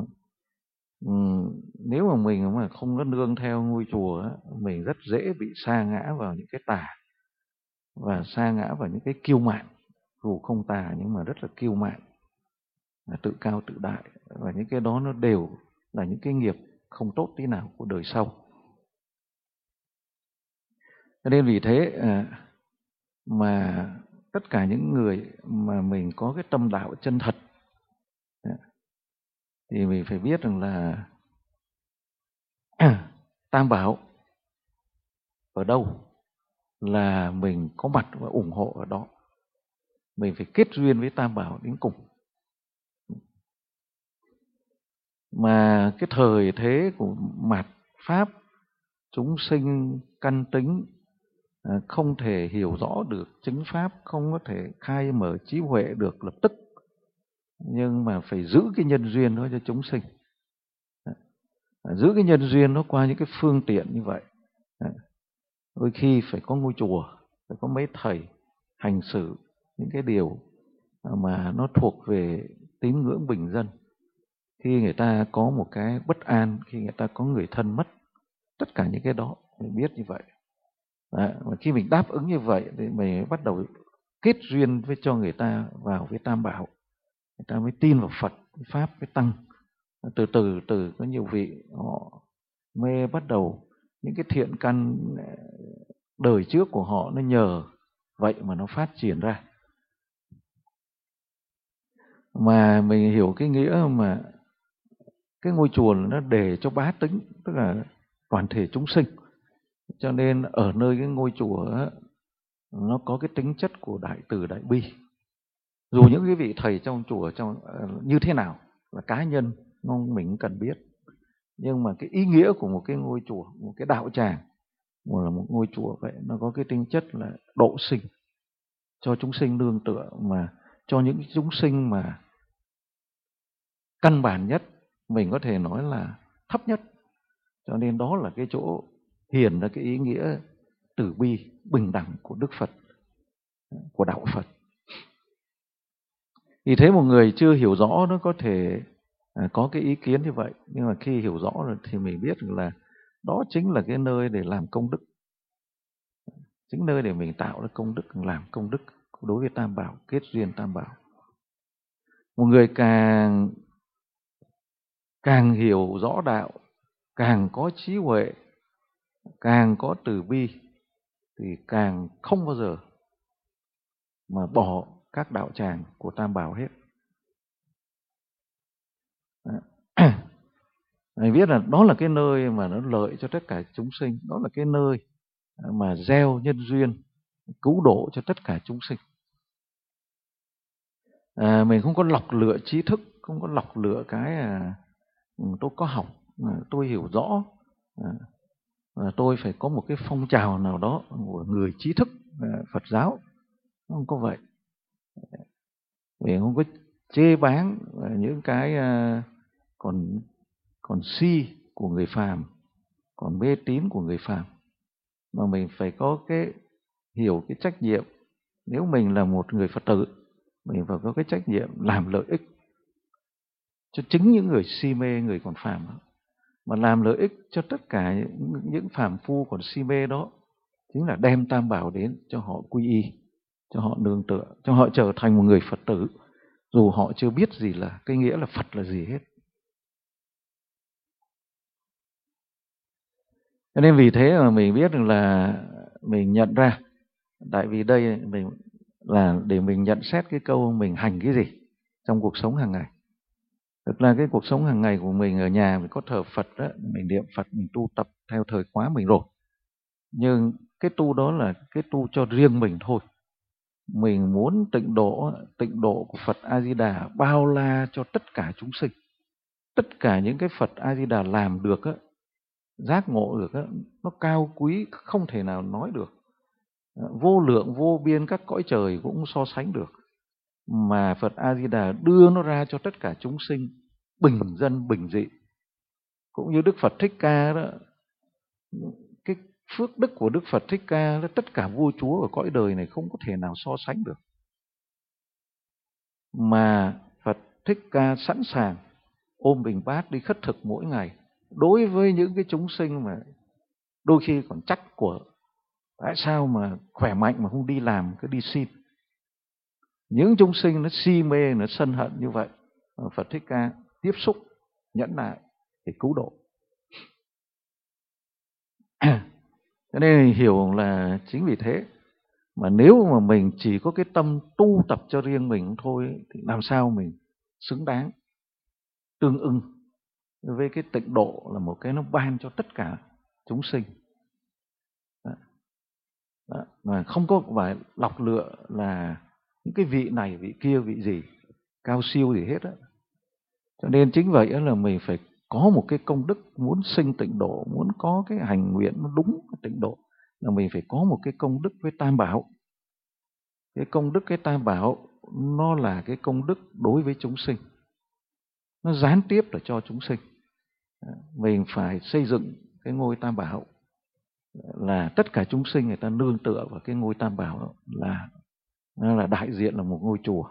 S1: Nếu mà mình mà không có nương theo ngôi chùa, mình rất dễ bị sa ngã vào những cái tà, và sa ngã vào những cái kiêu mạn, dù không tà nhưng mà rất là kiêu mạn, tự cao tự đại, và những cái đó nó đều là những cái nghiệp không tốt tí nào của đời sau. Cho nên vì thế mà tất cả những người mà mình có cái tâm đạo chân thật thì mình phải biết rằng là Tam Bảo ở đâu là mình có mặt và ủng hộ ở đó. Mình phải kết duyên với Tam Bảo đến cùng. Mà cái thời thế của mạt Pháp, chúng sinh căn tính, không thể hiểu rõ được chính Pháp, không có thể khai mở trí huệ được lập tức, nhưng mà phải giữ cái nhân duyên đó cho chúng sinh. Giữ cái nhân duyên nó qua những cái phương tiện như vậy. Đôi khi phải có ngôi chùa, phải có mấy thầy hành xử những cái điều mà nó thuộc về tín ngưỡng bình dân. Khi người ta có một cái bất an, khi người ta có người thân mất, tất cả những cái đó mình biết như vậy. Và khi mình đáp ứng như vậy thì mình bắt đầu kết duyên với cho người ta vào với Tam Bảo, người ta mới tin vào Phật, với Pháp, với Tăng. Từ từ có nhiều vị họ mới bắt đầu những cái thiện căn đời trước của họ nó nhờ vậy mà nó phát triển ra. Mà mình hiểu cái nghĩa mà cái ngôi chùa nó để cho bá tính, tức là toàn thể chúng sinh. Cho nên ở nơi cái ngôi chùa nó có cái tính chất của đại từ đại bi. Dù những cái vị thầy trong chùa như thế nào là cá nhân mình cần biết, nhưng mà cái ý nghĩa của một cái ngôi chùa, một cái đạo tràng, là một ngôi chùa vậy, nó có cái tính chất là độ sinh, cho chúng sinh nương tựa, mà cho những chúng sinh mà căn bản nhất, mình có thể nói là thấp nhất. Cho nên đó là cái chỗ hiển ra cái ý nghĩa từ bi bình đẳng của Đức Phật, của đạo Phật. Vì thế một người chưa hiểu rõ nó có thể có cái ý kiến như vậy, nhưng mà khi hiểu rõ rồi thì mình biết là đó chính là cái nơi để làm công đức, chính nơi để mình tạo ra công đức, làm công đức đối với Tam Bảo, kết duyên Tam Bảo. Một người càng hiểu rõ đạo, càng có trí huệ, càng có từ bi, thì càng không bao giờ mà bỏ các đạo tràng của Tam Bảo hết. Mình biết là đó là cái nơi mà nó lợi cho tất cả chúng sinh, đó là cái nơi mà gieo nhân duyên cứu độ cho tất cả chúng sinh. Mình không có lọc lựa trí thức, không có lọc lựa cái tôi có học, tôi hiểu rõ, tôi phải có một cái phong trào nào đó của người trí thức Phật giáo, không có vậy. Mình không có chê báng những cái còn si của người phàm, còn mê tín của người phàm, mà mình phải có cái hiểu cái trách nhiệm. Nếu mình là một người Phật tử, mình phải có cái trách nhiệm làm lợi ích cho chính những người si mê, người còn phàm đó. Mà làm lợi ích cho tất cả những phàm phu còn si mê đó chính là đem Tam Bảo đến cho họ quy y, cho họ nương tựa, cho họ trở thành một người Phật tử, dù họ chưa biết gì là cái nghĩa là Phật là gì hết. Cho nên vì thế mà mình biết được là mình nhận ra, tại vì đây mình là để mình nhận xét cái câu mình hành cái gì trong cuộc sống hàng ngày. Thực ra cái cuộc sống hàng ngày của mình ở nhà mình có thờ Phật đó, mình niệm Phật, mình tu tập theo thời khóa mình rồi. Nhưng cái tu đó là cái tu cho riêng mình thôi. Mình muốn tịnh độ của Phật A Di Đà bao la cho tất cả chúng sinh. Tất cả những cái Phật A Di Đà làm được á, giác ngộ được á, nó cao quý không thể nào nói được. Vô lượng vô biên các cõi trời cũng không so sánh được. Mà Phật A Di Đà đưa nó ra cho tất cả chúng sinh bình dân bình dị. Cũng như Đức Phật Thích Ca đó, cái phước đức của Đức Phật Thích Ca là tất cả vua chúa ở cõi đời này không có thể nào so sánh được. Mà Phật Thích Ca sẵn sàng ôm bình bát đi khất thực mỗi ngày đối với những cái chúng sinh mà đôi khi còn trách của tại sao mà khỏe mạnh mà không đi làm, cứ đi xin. Những chúng sinh nó si mê, nó sân hận như vậy, Phật Thích Ca tiếp xúc, nhẫn nại để cứu độ. Cho nên hiểu là chính vì thế mà nếu mà mình chỉ có cái tâm tu tập cho riêng mình thôi thì làm sao mình xứng đáng tương ưng với cái tịnh độ là một cái nó ban cho tất cả chúng sinh. Đó. Mà không có phải lọc lựa là những cái vị này vị kia vị gì cao siêu gì hết á. Cho nên chính vậy là mình phải có một cái công đức, muốn sinh tịnh độ, muốn có cái hành nguyện nó đúng cái tịnh độ là mình phải có một cái công đức với Tam Bảo. Cái công đức cái Tam Bảo nó là cái công đức đối với chúng sinh, nó gián tiếp là cho chúng sinh. Mình phải xây dựng cái ngôi Tam Bảo là tất cả chúng sinh người ta nương tựa vào cái ngôi Tam Bảo đó, là nó là đại diện là một ngôi chùa.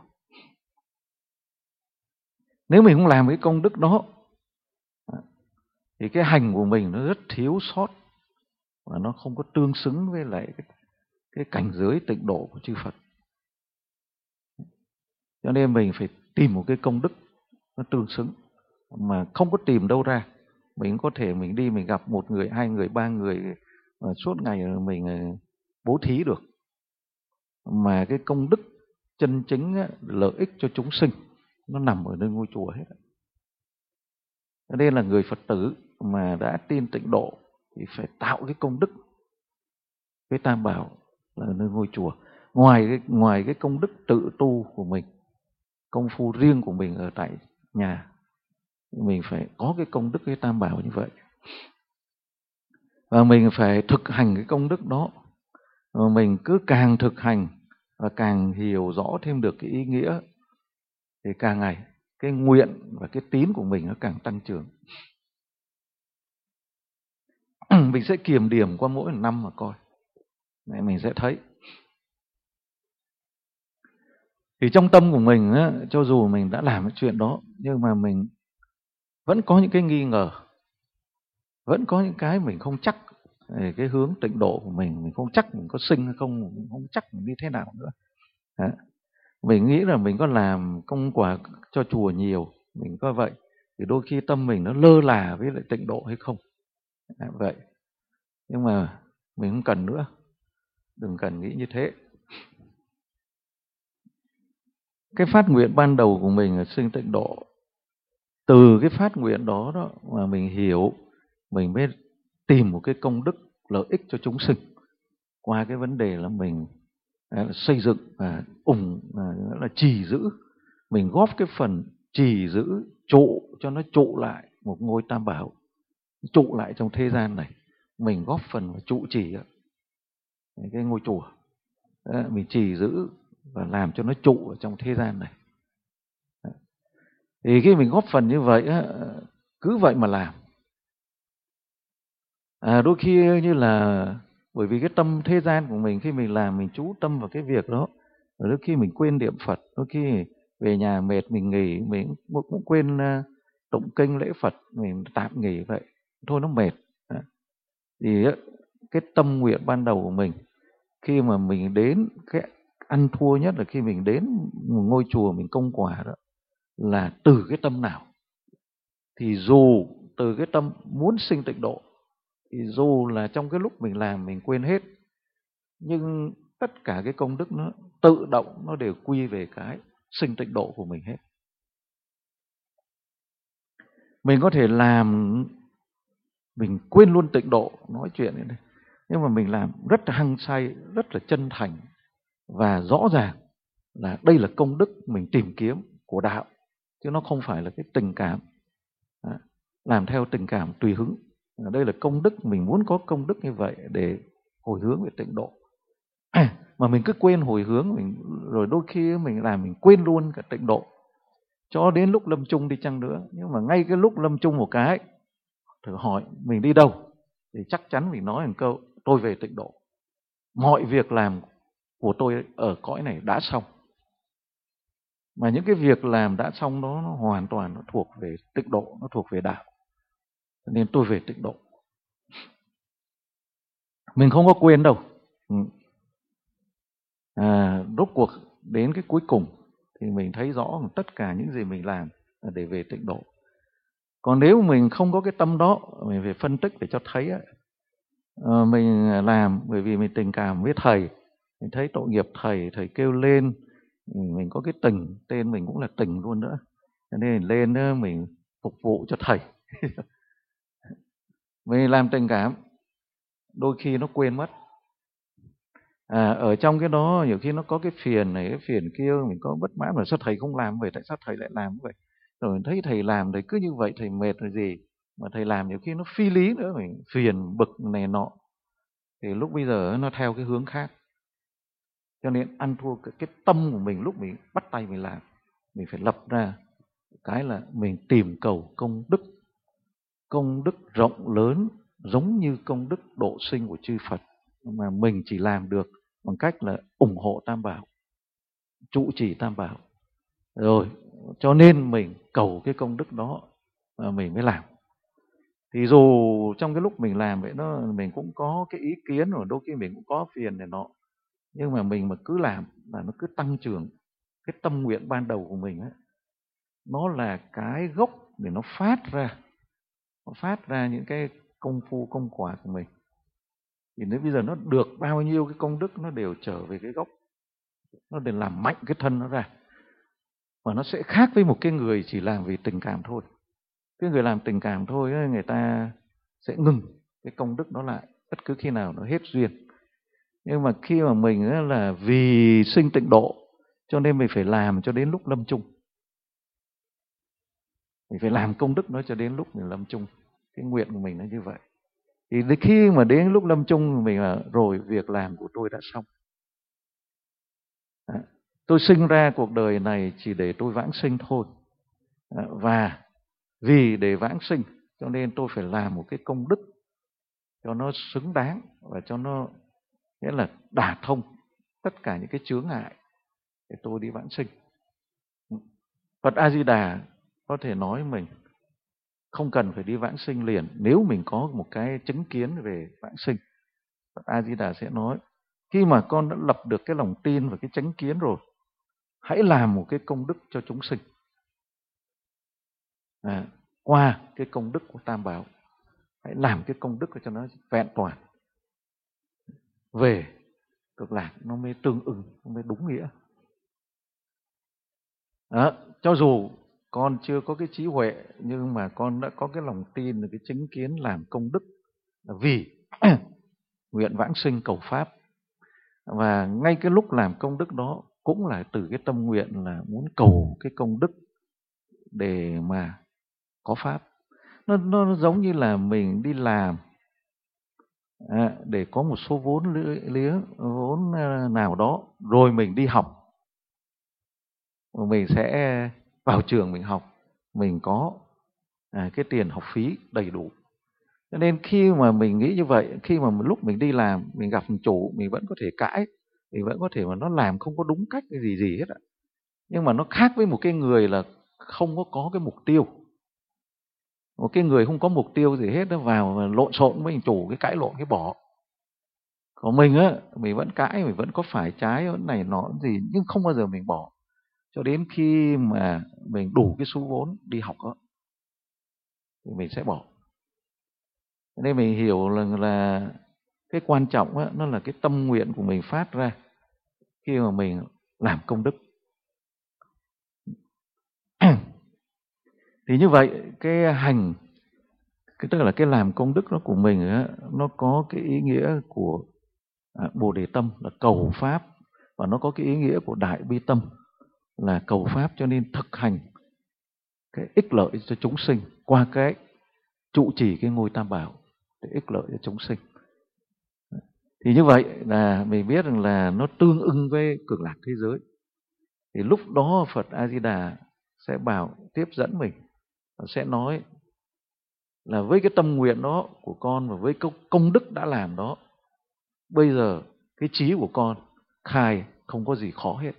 S1: Nếu mình không làm cái công đức đó thì cái hành của mình nó rất thiếu sót và nó không có tương xứng với lại cái cảnh giới tịnh độ của chư Phật. Cho nên mình phải tìm một cái công đức nó tương xứng, mà không có tìm đâu ra. Mình có thể mình đi mình gặp một người, hai người, ba người suốt ngày mình bố thí được, mà cái công đức chân chính lợi ích cho chúng sinh nó nằm ở nơi ngôi chùa hết. Cho nên là người Phật tử mà đã tin tịnh độ thì phải tạo cái công đức với Tam Bảo là ở nơi ngôi chùa. Ngoài cái công đức tự tu của mình, công phu riêng của mình ở tại nhà, mình phải có cái công đức với Tam Bảo như vậy. Và mình phải thực hành cái công đức đó. Và mình cứ càng thực hành và càng hiểu rõ thêm được cái ý nghĩa thì càng ngày cái nguyện và cái tín của mình nó càng tăng trưởng. Mình sẽ kiểm điểm qua mỗi năm mà coi, mình sẽ thấy. Thì trong tâm của mình á, cho dù mình đã làm cái chuyện đó nhưng mà mình vẫn có những cái nghi ngờ, vẫn có những cái mình không chắc về cái hướng tịnh độ của mình không chắc mình có sinh hay không, mình không chắc mình đi thế nào nữa. Đó. Mình nghĩ là mình có làm công quả cho chùa nhiều, mình có vậy thì đôi khi tâm mình nó lơ là với lại tịnh độ hay không. Vậy nhưng mà mình không cần nữa, đừng cần nghĩ như thế. Cái phát nguyện ban đầu của mình là sinh tịnh độ từ cái phát nguyện đó đó mà mình hiểu, mình mới tìm một cái công đức lợi ích cho chúng sinh qua cái vấn đề là mình xây dựng là trì giữ, mình góp cái phần trì giữ trụ cho nó trụ lại một ngôi Tam Bảo, trụ lại trong thế gian này, mình góp phần trụ trì cái ngôi chùa. Đấy, mình trì giữ và làm cho nó trụ ở trong thế gian này. Thì khi mình góp phần như vậy cứ vậy mà làm. Đôi khi như là bởi vì cái tâm thế gian của mình, khi mình làm mình chú tâm vào cái việc đó, rồi đôi khi mình quên niệm Phật, đôi khi về nhà mệt mình nghỉ, mình cũng quên tụng kinh lễ Phật, mình tạm nghỉ vậy, thôi nó mệt. Thì cái tâm nguyện ban đầu của mình khi mà mình đến, cái ăn thua nhất là khi mình đến một ngôi chùa mình công quả đó, là từ cái tâm nào. Thì dù từ cái tâm muốn sinh tịnh độ, thì dù là trong cái lúc mình làm mình quên hết, nhưng tất cả cái công đức nó tự động nó đều quy về cái sinh tịnh độ của mình hết. Mình có thể làm mình quên luôn tịnh độ, nói chuyện này, nhưng mà mình làm rất là hăng say, rất là chân thành và rõ ràng là đây là công đức mình tìm kiếm của đạo, chứ nó không phải là cái tình cảm, làm theo tình cảm tùy hứng. Đây là công đức, mình muốn có công đức như vậy để hồi hướng về tịnh độ. Mà mình cứ quên hồi hướng, rồi đôi khi mình làm mình quên luôn cả tịnh độ, cho đến lúc lâm chung đi chăng nữa. Nhưng mà ngay cái lúc lâm chung một cái, thử hỏi mình đi đâu, thì chắc chắn mình nói một câu: tôi về tịnh độ. Mọi việc làm của tôi ở cõi này đã xong. Mà những cái việc làm đã xong đó nó hoàn toàn nó thuộc về tịnh độ, nó thuộc về đạo. Nên tôi về tịnh độ. Mình không có quên đâu. Rốt cuộc đến cái cuối cùng thì mình thấy rõ tất cả những gì mình làm là để về tịnh độ. Còn nếu mình không có cái tâm đó, mình phải phân tích để cho thấy mình làm bởi vì mình tình cảm với thầy, mình thấy tội nghiệp thầy, thầy kêu lên, mình có cái tình, tên mình cũng là tình luôn nữa, cho nên lên đó mình phục vụ cho thầy. Mình làm tình cảm, đôi khi nó quên mất. Ở trong cái đó nhiều khi nó có cái phiền này, cái phiền kia, mình có bất mãn là sao thầy không làm vậy, tại sao thầy lại làm vậy, rồi thấy thầy làm thầy cứ như vậy, thầy mệt rồi gì mà thầy làm nhiều khi nó phi lý nữa, mình phiền bực này nọ, thì lúc bây giờ nó theo cái hướng khác. Cho nên ăn thua cái tâm của mình, lúc mình bắt tay mình làm, mình phải lập ra cái là mình tìm cầu công đức rộng lớn, giống như công đức độ sinh của chư Phật, mà mình chỉ làm được bằng cách là ủng hộ Tam Bảo, trụ trì Tam Bảo. Rồi, cho nên mình cầu cái công đức đó mà mình mới làm. Thì dù trong cái lúc mình làm vậy đó, mình cũng có cái ý kiến, rồi đôi khi mình cũng có phiền này nọ, nhưng mà mình mà cứ làm là nó cứ tăng trưởng cái tâm nguyện ban đầu của mình ấy. Nó là cái gốc để nó phát ra những cái công phu công quả của mình. Thì nếu bây giờ nó được bao nhiêu cái công đức, nó đều trở về cái gốc, nó để làm mạnh cái thân nó ra. Và nó sẽ khác với một cái người chỉ làm vì tình cảm thôi. Cái người làm tình cảm thôi, người ta sẽ ngừng cái công đức đó lại bất cứ khi nào nó hết duyên. Nhưng mà khi mà mình là vì sinh tịnh độ, cho nên mình phải làm cho đến lúc lâm chung. Mình phải làm công đức nó cho đến lúc mình lâm chung. Cái nguyện của mình nó như vậy. Thì khi mà đến lúc lâm chung mình là rồi việc làm của tôi đã xong. Tôi sinh ra cuộc đời này chỉ để tôi vãng sinh thôi. Và vì để vãng sinh cho nên tôi phải làm một cái công đức cho nó xứng đáng và cho nó nghĩa là đả thông tất cả những cái chướng ngại để tôi đi vãng sinh. Phật A Di Đà có thể nói mình không cần phải đi vãng sinh liền nếu mình có một cái chứng kiến về vãng sinh. Phật A Di Đà sẽ nói khi mà con đã lập được cái lòng tin và cái chánh kiến rồi, hãy làm một cái công đức cho chúng sinh. Qua cái công đức của Tam Bảo, hãy làm cái công đức cho nó vẹn toàn. Về cực lạc nó mới tương ưng, nó mới đúng nghĩa. Cho dù con chưa có cái trí huệ, nhưng mà con đã có cái lòng tin, cái chứng kiến làm công đức là vì nguyện vãng sinh cầu pháp. Và ngay cái lúc làm công đức đó cũng là từ cái tâm nguyện là muốn cầu cái công đức để mà có pháp. Nó giống như là mình đi làm để có một số vốn nào đó, rồi mình đi học, mình sẽ vào trường mình học, mình có cái tiền học phí đầy đủ. Cho nên khi mà mình nghĩ như vậy, khi mà lúc mình đi làm, mình gặp chủ, mình vẫn có thể cãi, mình vẫn có thể mà nó làm không có đúng cách cái gì hết ạ. Nhưng mà nó khác với một cái người là không có cái mục tiêu. Một cái người không có mục tiêu gì hết, nó vào và lộn xộn với chủ, cái cãi lộn cái bỏ. Còn mình á, mình vẫn cãi, mình vẫn có phải trái, vẫn này nọ gì, nhưng không bao giờ mình bỏ. Cho đến khi mà mình đủ cái số vốn đi học đó, thì mình sẽ bỏ. Nên mình hiểu là cái quan trọng á, nó là cái tâm nguyện của mình phát ra khi mà mình làm công đức. Thì như vậy cái hành, tức là cái làm công đức đó của mình á, nó có cái ý nghĩa của Bồ Đề tâm là cầu pháp, và nó có cái ý nghĩa của Đại Bi tâm là cầu pháp. Cho nên thực hành cái ích lợi cho chúng sinh qua cái trụ trì cái ngôi Tam Bảo để ích lợi cho chúng sinh. Thì như vậy là mình biết rằng là nó tương ưng với cực lạc thế giới. Thì lúc đó Phật A Di Đà sẽ bảo tiếp dẫn mình, sẽ nói là với cái tâm nguyện đó của con và với công đức đã làm đó, bây giờ cái trí của con khai không có gì khó hết.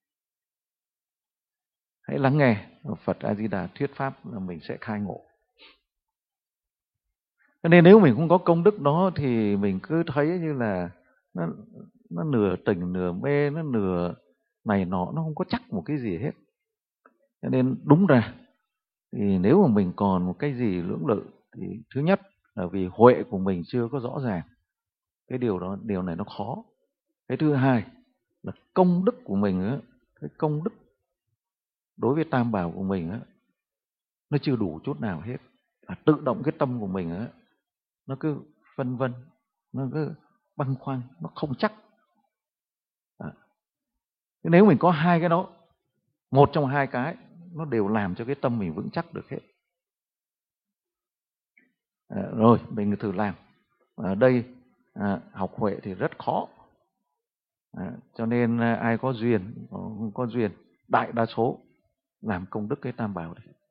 S1: Hãy lắng nghe Phật A Di Đà thuyết pháp là mình sẽ khai ngộ. Cho nên nếu mình không có công đức đó thì mình cứ thấy như là nó nửa tỉnh nửa mê, nó nửa này nọ, nó không có chắc một cái gì hết. Cho nên đúng ra thì nếu mà mình còn một cái gì lưỡng lự thì thứ nhất là vì huệ của mình chưa có rõ ràng, cái điều này nó khó. Cái thứ hai là công đức của mình á, cái công đức đối với Tam Bảo của mình á, nó chưa đủ chút nào hết. Tự động cái tâm của mình á, nó cứ vân vân, nó cứ băn khoăn, nó không chắc. Nếu mình có hai cái đó, một trong hai cái nó đều làm cho cái tâm mình vững chắc được hết. Rồi mình thử làm. Ở đây học huệ thì rất khó. Cho nên ai có duyên, không có duyên, đại đa số làm công đức cái Tam Bảo đấy.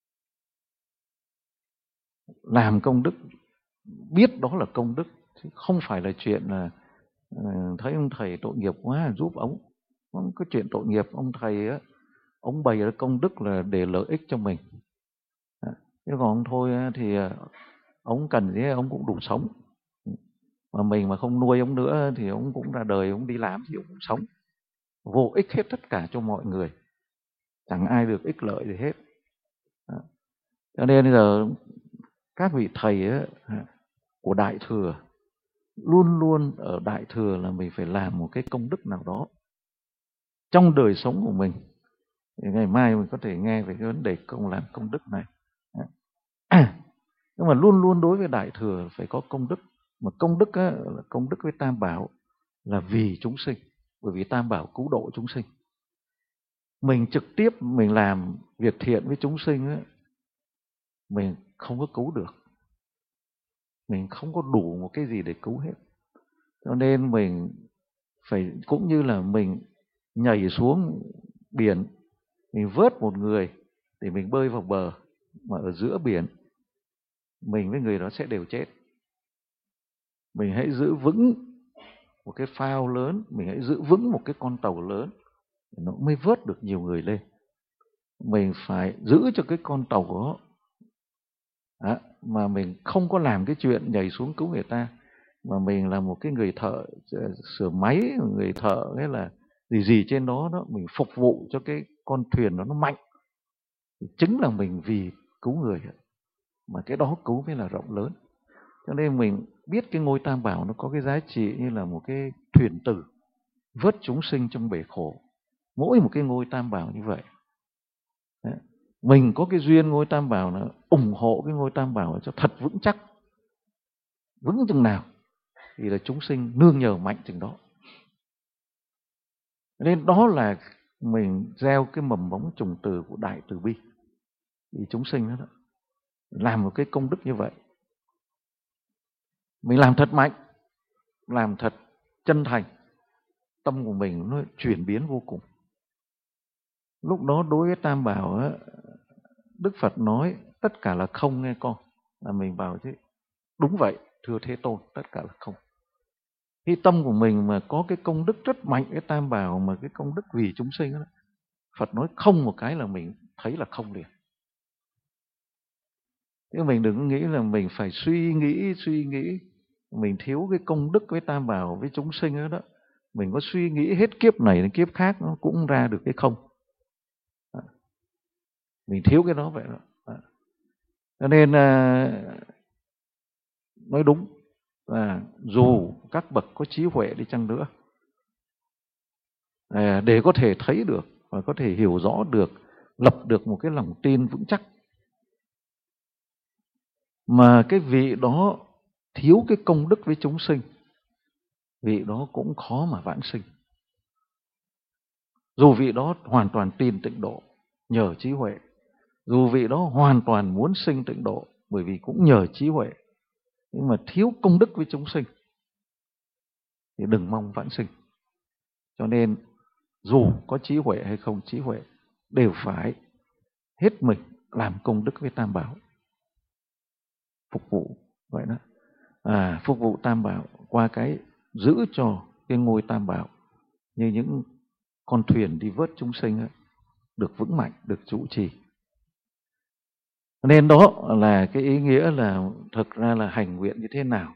S1: Làm công đức, biết đó là công đức, chứ không phải là chuyện là thấy ông thầy tội nghiệp quá giúp ông. Không có chuyện tội nghiệp, ông thầy á, ông bày ra công đức là để lợi ích cho mình. Thế còn ông thôi thì ông cần gì ông cũng đủ sống. Mà mình mà không nuôi ông nữa thì ông cũng ra đời, ông đi làm thì ông cũng sống. Vô ích hết tất cả cho mọi người. Chẳng ai được ích lợi gì hết. Cho nên bây giờ các vị thầy á, của Đại Thừa luôn luôn ở Đại Thừa là mình phải làm một cái công đức nào đó trong đời sống của mình. Thì ngày mai mình có thể nghe về cái vấn đề làm công đức này. Nhưng mà luôn luôn đối với Đại Thừa phải có công đức. Mà công đức á, là công đức với Tam Bảo là vì chúng sinh. Bởi vì Tam Bảo cứu độ chúng sinh. Mình trực tiếp mình làm việc thiện với chúng sinh á, mình không có cứu được. Mình không có đủ một cái gì để cứu hết. Cho nên mình phải, cũng như là mình nhảy xuống biển, mình vớt một người để mình bơi vào bờ, mà ở giữa biển mình với người đó sẽ đều chết. Mình hãy giữ vững một cái phao lớn, mình hãy giữ vững một cái con tàu lớn, nó mới vớt được nhiều người lên. Mình phải giữ cho cái con tàu đó, mà mình không có làm cái chuyện nhảy xuống cứu người ta, mà mình là một cái người thợ sửa máy, người thợ hay là gì trên đó mình phục vụ cho cái con thuyền đó nó mạnh, thì chính là mình vì cứu người, mà cái đó cứu mới là rộng lớn. Cho nên mình biết cái ngôi Tam Bảo nó có cái giá trị như là một cái thuyền tử vớt chúng sinh trong bể khổ. Mỗi một cái ngôi Tam Bảo như vậy. Đấy. mình có cái duyên ngôi Tam Bảo là ủng hộ cái ngôi Tam Bảo cho thật vững chắc, vững chừng nào thì là chúng sinh nương nhờ mạnh chừng đó. Nên đó là mình gieo cái mầm móng trùng từ của đại từ bi vì chúng sinh đó, làm một cái công đức như vậy. Mình làm thật mạnh, làm thật chân thành, tâm của mình nó chuyển biến vô cùng. Lúc đó đối với Tam Bảo á, Đức Phật nói tất cả là không nghe con. Là mình bảo chứ đúng vậy, thưa Thế Tôn, tất cả là không. Khi tâm của mình mà có cái công đức rất mạnh, cái Tam Bảo mà cái công đức vì chúng sinh đó, Phật nói không một cái là mình thấy là không liền. Chứ mình đừng nghĩ là mình phải suy nghĩ mình thiếu cái công đức với Tam Bảo với chúng sinh đó, mình có suy nghĩ hết kiếp này đến kiếp khác nó cũng ra được cái không. Mình thiếu cái đó vậy đó. Cho nên nói đúng là dù các bậc có trí huệ đi chăng nữa, để có thể thấy được và có thể hiểu rõ được, lập được một cái lòng tin vững chắc, mà cái vị đó thiếu cái công đức với chúng sinh, vị đó cũng khó mà vãng sinh. Dù vị đó hoàn toàn tin tịnh độ nhờ trí huệ, dù vị đó hoàn toàn muốn sinh tịnh độ bởi vì cũng nhờ trí huệ, nhưng mà thiếu công đức với chúng sinh thì đừng mong vãng sinh. Cho nên dù có trí huệ hay không trí huệ đều phải hết mình làm công đức với Tam Bảo, phục vụ vậy đó. Phục vụ Tam Bảo qua cái giữ cho cái ngôi Tam Bảo như những con thuyền đi vớt chúng sinh ấy, được vững mạnh, được trụ trì. Nên đó là cái ý nghĩa là thực ra là hành nguyện như thế nào.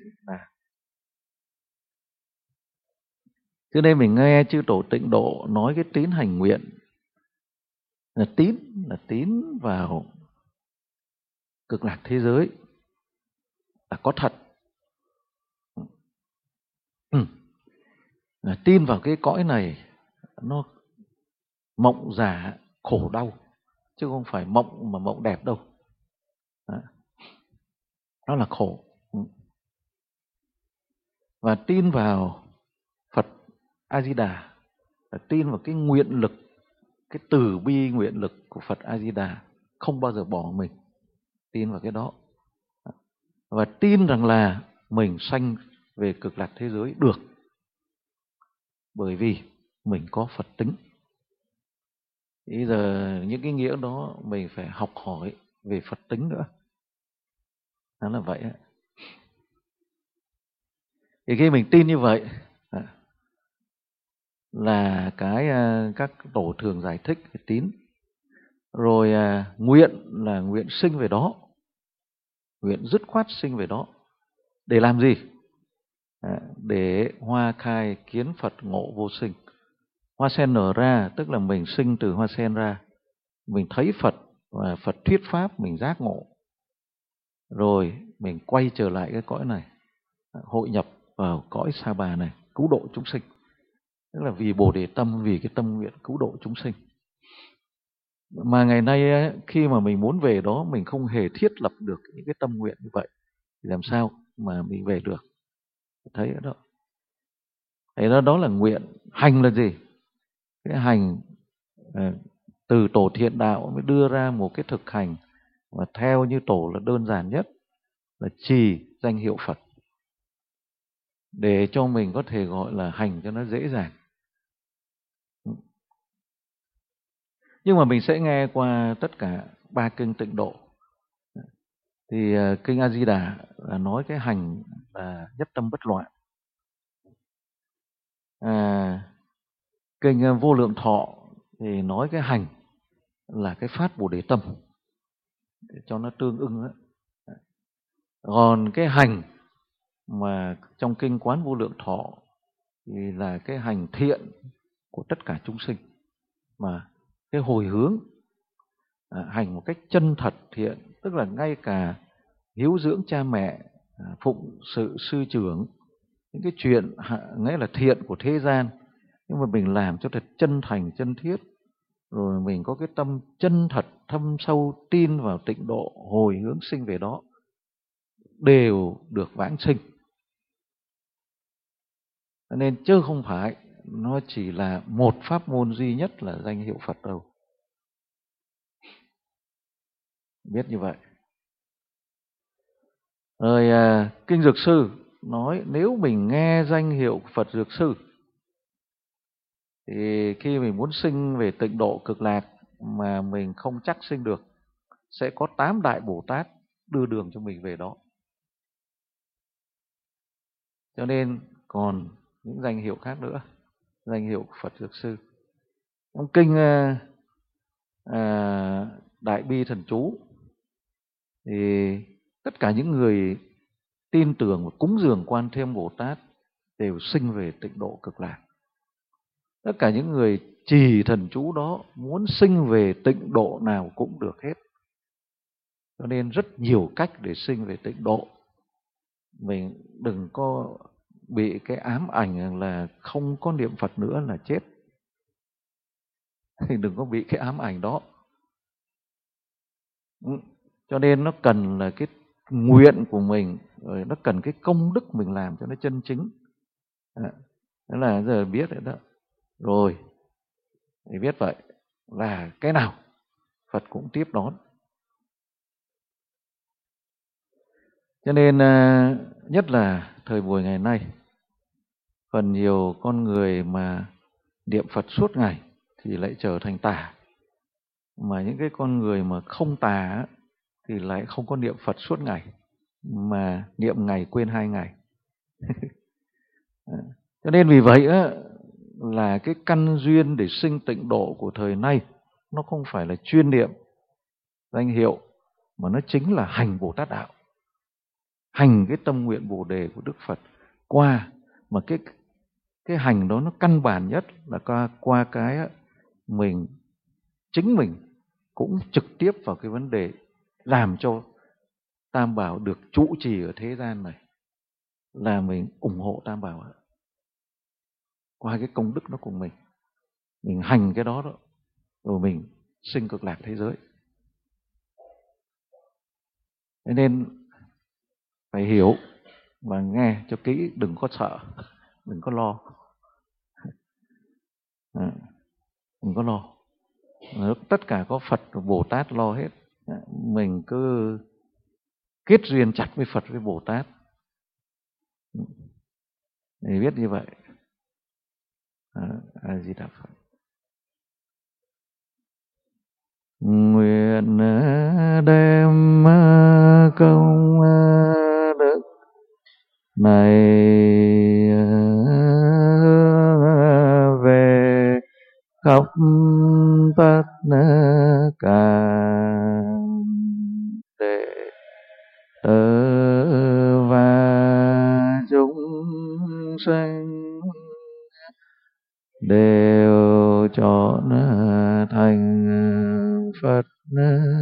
S1: Cho nên mình nghe chư tổ tịnh độ nói cái tín hành nguyện là tín vào cực lạc thế giới là có thật. Là tin vào cái cõi này nó mộng giả khổ đau, chứ không phải mộng mà mộng đẹp đâu. Nó là khổ. Và tin vào Phật A Di Đà là tin vào cái nguyện lực, cái từ bi nguyện lực của Phật A Di Đà không bao giờ bỏ mình. Tin vào cái đó. Và tin rằng là mình sanh về cực lạc thế giới được bởi vì mình có Phật tính. Bây giờ những cái nghĩa đó mình phải học hỏi về Phật tính nữa. Đó là vậy. Thì khi mình tin như vậy là cái các tổ thường giải thích cái tín. Rồi nguyện là nguyện sinh về đó, nguyện dứt khoát sinh về đó. Để làm gì? Để hoa khai kiến Phật ngộ vô sinh. Hoa sen nở ra tức là mình sinh từ hoa sen ra, mình thấy Phật và Phật thuyết pháp, mình giác ngộ, rồi mình quay trở lại cái cõi này, hội nhập vào cõi Sa Bà này, cứu độ chúng sinh. Tức là vì Bồ Đề tâm, vì cái tâm nguyện cứu độ chúng sinh. Mà ngày nay khi mà mình muốn về đó, mình không hề thiết lập được những cái tâm nguyện như vậy, thì làm sao mà mình về được? Thấy đó. Thế đó là nguyện. Hành là gì? Cái hành từ tổ thiện đạo mới đưa ra một cái thực hành và theo như tổ là đơn giản nhất là trì danh hiệu Phật, để cho mình có thể gọi là hành cho nó dễ dàng. Nhưng mà mình sẽ nghe qua tất cả ba kinh tịnh độ. Thì kinh A Di Đà là nói cái hành là nhất tâm bất loạn. Kinh Vô Lượng Thọ thì nói cái hành là cái phát Bồ Đề tâm, để cho nó tương ưng đó. Còn cái hành mà trong kinh Quán Vô Lượng Thọ thì là cái hành thiện của tất cả chúng sinh, mà cái hồi hướng hành một cách chân thật thiện, tức là ngay cả hiếu dưỡng cha mẹ, phụng sự sư trưởng, những cái chuyện nghĩa là thiện của thế gian, nhưng mà mình làm cho thật chân thành chân thiết, rồi mình có cái tâm chân thật thâm sâu tin vào tịnh độ, hồi hướng sinh về đó, đều được vãng sinh. Cho nên chứ không phải nó chỉ là một pháp môn duy nhất là danh hiệu Phật đâu. Biết như vậy. Rồi Kinh Dược Sư nói nếu mình nghe danh hiệu Phật Dược Sư thì khi mình muốn sinh về tịnh độ cực lạc mà mình không chắc sinh được, sẽ có 8 đại Bồ Tát đưa đường cho mình về đó. Cho nên còn những danh hiệu khác nữa, danh hiệu Phật Dược Sư. Trong kinh Đại Bi Thần Chú thì tất cả những người tin tưởng và cúng dường Quan Thế Âm Bồ Tát đều sinh về tịnh độ cực lạc. Tất cả những người trì thần chú đó muốn sinh về tịnh độ nào cũng được hết. Cho nên rất nhiều cách để sinh về tịnh độ. Mình đừng có bị cái ám ảnh là không có niệm Phật nữa là chết. Thì đừng có bị cái ám ảnh đó. Cho nên nó cần là cái nguyện của mình, rồi nó cần cái công đức mình làm cho nó chân chính. Đó là giờ biết rồi đó. Rồi, thì biết vậy là cái nào Phật cũng tiếp đón. Cho nên nhất là thời buổi ngày nay, phần nhiều con người mà niệm Phật suốt ngày thì lại trở thành tà. Mà những cái con người mà không tà thì lại không có niệm Phật suốt ngày, mà niệm ngày quên 2 ngày. Cho nên vì vậy là cái căn duyên để sinh tịnh độ của thời nay nó không phải là chuyên niệm danh hiệu, mà nó chính là hành Bồ Tát đạo, hành cái tâm nguyện Bồ đề của Đức Phật qua. Mà cái hành đó nó căn bản nhất là qua cái chính mình cũng trực tiếp vào cái vấn đề làm cho Tam Bảo được trụ trì ở thế gian này, là mình ủng hộ Tam Bảo qua cái công đức đó của mình hành cái đó, rồi mình sinh cực lạc thế giới. Thế nên phải hiểu và nghe cho kỹ, đừng có sợ, đừng có lo, đừng có lo. Tất cả có Phật và Bồ Tát lo hết. Mình cứ kết duyên chặt với Phật với Bồ Tát thì biết như vậy. A Di Đà Phật. Nguyện đem công đức này về khắp tất cả đệ tử và chúng sanh đều chọn thành Phật